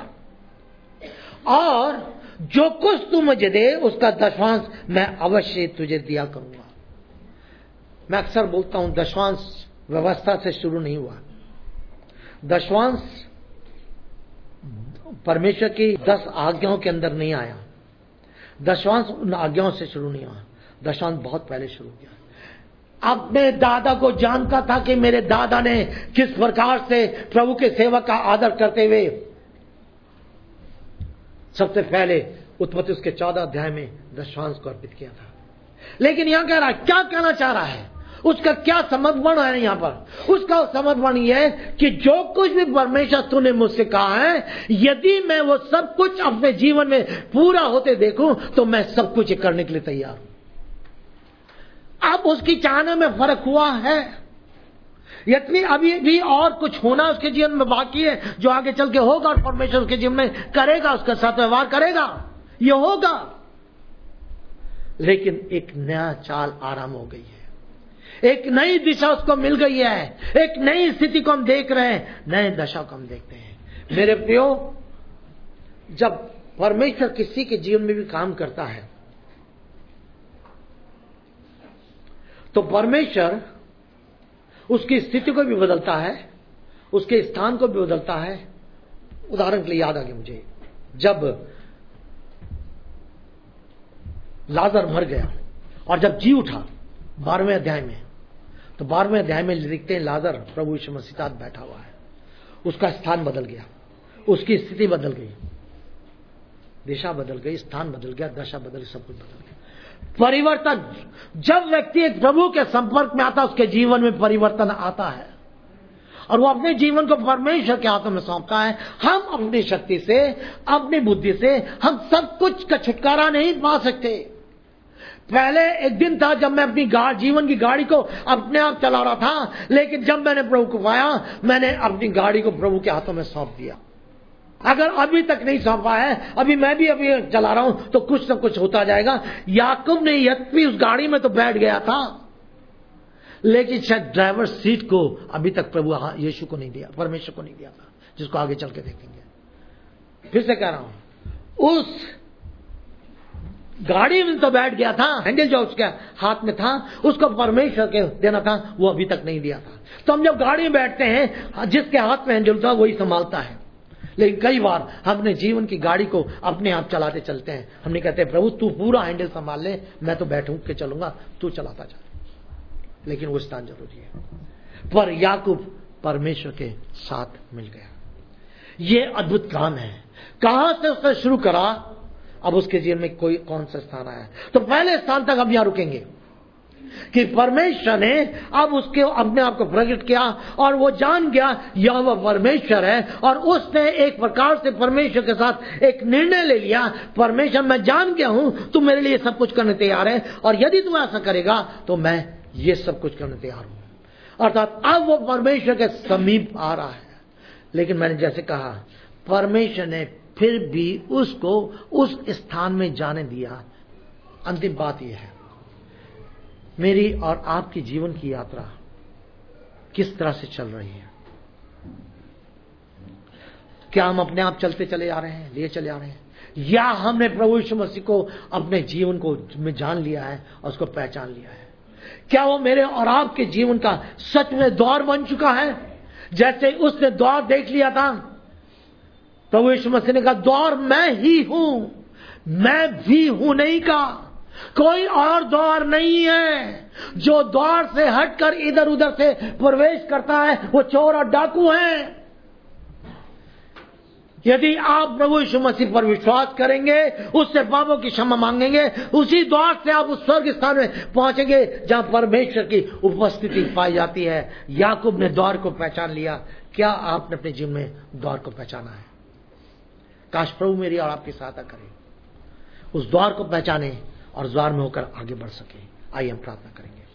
और जो कुछ तू मुझे दे उसका दशवांश मैं अवश्य तुझे दिया करूंगा। मैं अक्सर बोलता हूं, दशवांश व्यवस्था से शुरू नहीं हुआ। दशवांश परमेश्वर की दस आज्ञाओं के अंदर नहीं आया। दशवांश उन आज्ञाओं से शुरू नहीं हुआ। दशवांश बहुत पहले शुरू किया। अपने दादा को जानता था कि मेरे दादा ने किस प्रकार से प्रभु के सेवक का आदर करते हुए सबसे पहले उत्पत्ति उसके चौदह अध्याय में दशवांश को अर्पित किया था। लेकिन यहां कह रहा, क्या कहना चाह रहा है? उसका क्या समर्पण है यहां पर? उसका समर्पण यह है कि जो कुछ भी परमेश्वर तूने मुझसे कहा है, यदि मैं वो सब कुछ अपने जीवन में पूरा होते देखूं तो मैं सब कुछ करने के लिए तैयार हूं। अब उसकी चाहने में फर्क हुआ है। यदि अभी भी और कुछ होना उसके जीवन में बाकी है जो आगे चल के होगा, और परमेश्वर उसके जीवन में करेगा, उसका साथ व्यवहार करेगा, ये होगा। लेकिन एक नया चाल आराम हो गई है, एक नई दिशा उसको मिल गई है, एक नई स्थिति को हम देख रहे हैं, नए दशा को हम देखते हैं। मेरे प्रियो, जब परमेश्वर किसी के जीवन में भी काम करता है तो परमेश्वर उसकी स्थिति को भी बदलता है, उसके स्थान को भी बदलता है। उदाहरण के लिए याद आ गया मुझे, जब लाजर मर गया और जब जी उठा बारहवें अध्याय में, तो बारहवें अध्याय में लिखते हैं लाजर प्रभु यीशु मसीह के साथ बैठा हुआ है। उसका स्थान बदल गया, उसकी स्थिति बदल गई। दिशा बदल गई, स्थान बदल गया, दशा बदल गई, सब कुछ बदल गया। परिवर्तन, जब व्यक्ति एक प्रभु के संपर्क में आता है उसके जीवन में परिवर्तन आता है और वो अपने जीवन को परमेश्वर के हाथों में सौंपता है। हम अपनी शक्ति से, अपनी बुद्धि से हम सब कुछ का छुटकारा नहीं पा सकते। पहले एक दिन था जब मैं अपनी जीवन की गाड़ी को अपने आप चला रहा था, लेकिन जब मैंने प्रभु को पाया, मैंने अपनी गाड़ी को प्रभु के हाथों में सौंप दिया। अगर अभी तक नहीं सौंपा है, अभी मैं भी अभी चला रहा हूं, तो कुछ न कुछ होता जाएगा। याकूब ने यद्यपि उस गाड़ी में तो बैठ गया था, लेकिन शायद ड्राइवर सीट को अभी तक प्रभु यीशु को नहीं दिया, परमेश्वर को नहीं दिया था, जिसको आगे चल के देखेंगे। फिर से कह रहा हूं, उस गाड़ी में तो बैठ गया था, हैंडल जो उसके हाथ में था उसको परमेश्वर के देना था, वो अभी तक नहीं दिया था। तो हम जब गाड़ी में बैठते हैं, जिसके हाथ में हैंडल था वही संभालता है। लेकिन कई बार हम अपने जीवन की गाड़ी को अपने आप चलाते चलते हैं। हम नहीं कहते प्रभु तू पूरा हैंडल संभाल ले, मैं तो बैठूं के चलूंगा, तू चलाता जा। लेकिन वो स्थान जरूरी है। पर याकूब परमेश्वर के साथ मिल गया। ये अद्भुत काम है। कहां से उसने शुरू करा, अब उसके जीवन में कोई कौन सा स्थान आया। तो पहले स्थान तक हम यहां रुकेंगे कि परमेश्वर ने अब उसके अपने आप को प्रकट किया और वो जान गया यह वह परमेश्वर है, और उसने एक प्रकार से परमेश्वर के साथ एक निर्णय ले लिया, परमेश्वर मैं जान गया हूं तू मेरे लिए सब कुछ करने तैयार है, और यदि तू ऐसा करेगा तो मैं ये सब कुछ करने तैयार हूं। अर्थात अब वो परमेश्वर के समीप आ रहा है। लेकिन मैंने जैसे कहा, परमेश्वर ने फिर भी उसको उस स्थान में जाने दिया। अंतिम बात यह है, मेरी और आपकी जीवन की यात्रा किस तरह से चल रही है। क्या हम अपने आप चलते चले आ रहे हैं, लिए चले आ रहे हैं, या हमने प्रभु यीशु मसीह को अपने जीवन को में जान लिया है और उसको पहचान लिया है। क्या वो मेरे और आपके जीवन का सच में द्वार बन चुका है। जैसे उसने द्वार देख लिया था, प्रभु यीशु मसीह ने कहा द्वार मैं ही हूं, मैं भी हूं नहीं का, कोई और द्वार नहीं है। जो द्वार से हटकर इधर उधर से प्रवेश करता है वो चोर और डाकू है। यदि आप प्रभु यीशु मसीह पर विश्वास करेंगे, उससे पापों की क्षमा मांगेंगे, उसी द्वार से आप उस स्वर्ग स्थान में पहुंचेंगे जहां परमेश्वर की उपस्थिति पाई जाती है। याकूब ने द्वार को पहचान लिया। क्या आपने अपने जीवन में द्वार को पहचाना है? काश प्रभु मेरी और आपकी सहायता करे, उस द्वार को पहचाने और द्वार में होकर आगे बढ़ सके। आइए हम प्रार्थना करेंगे।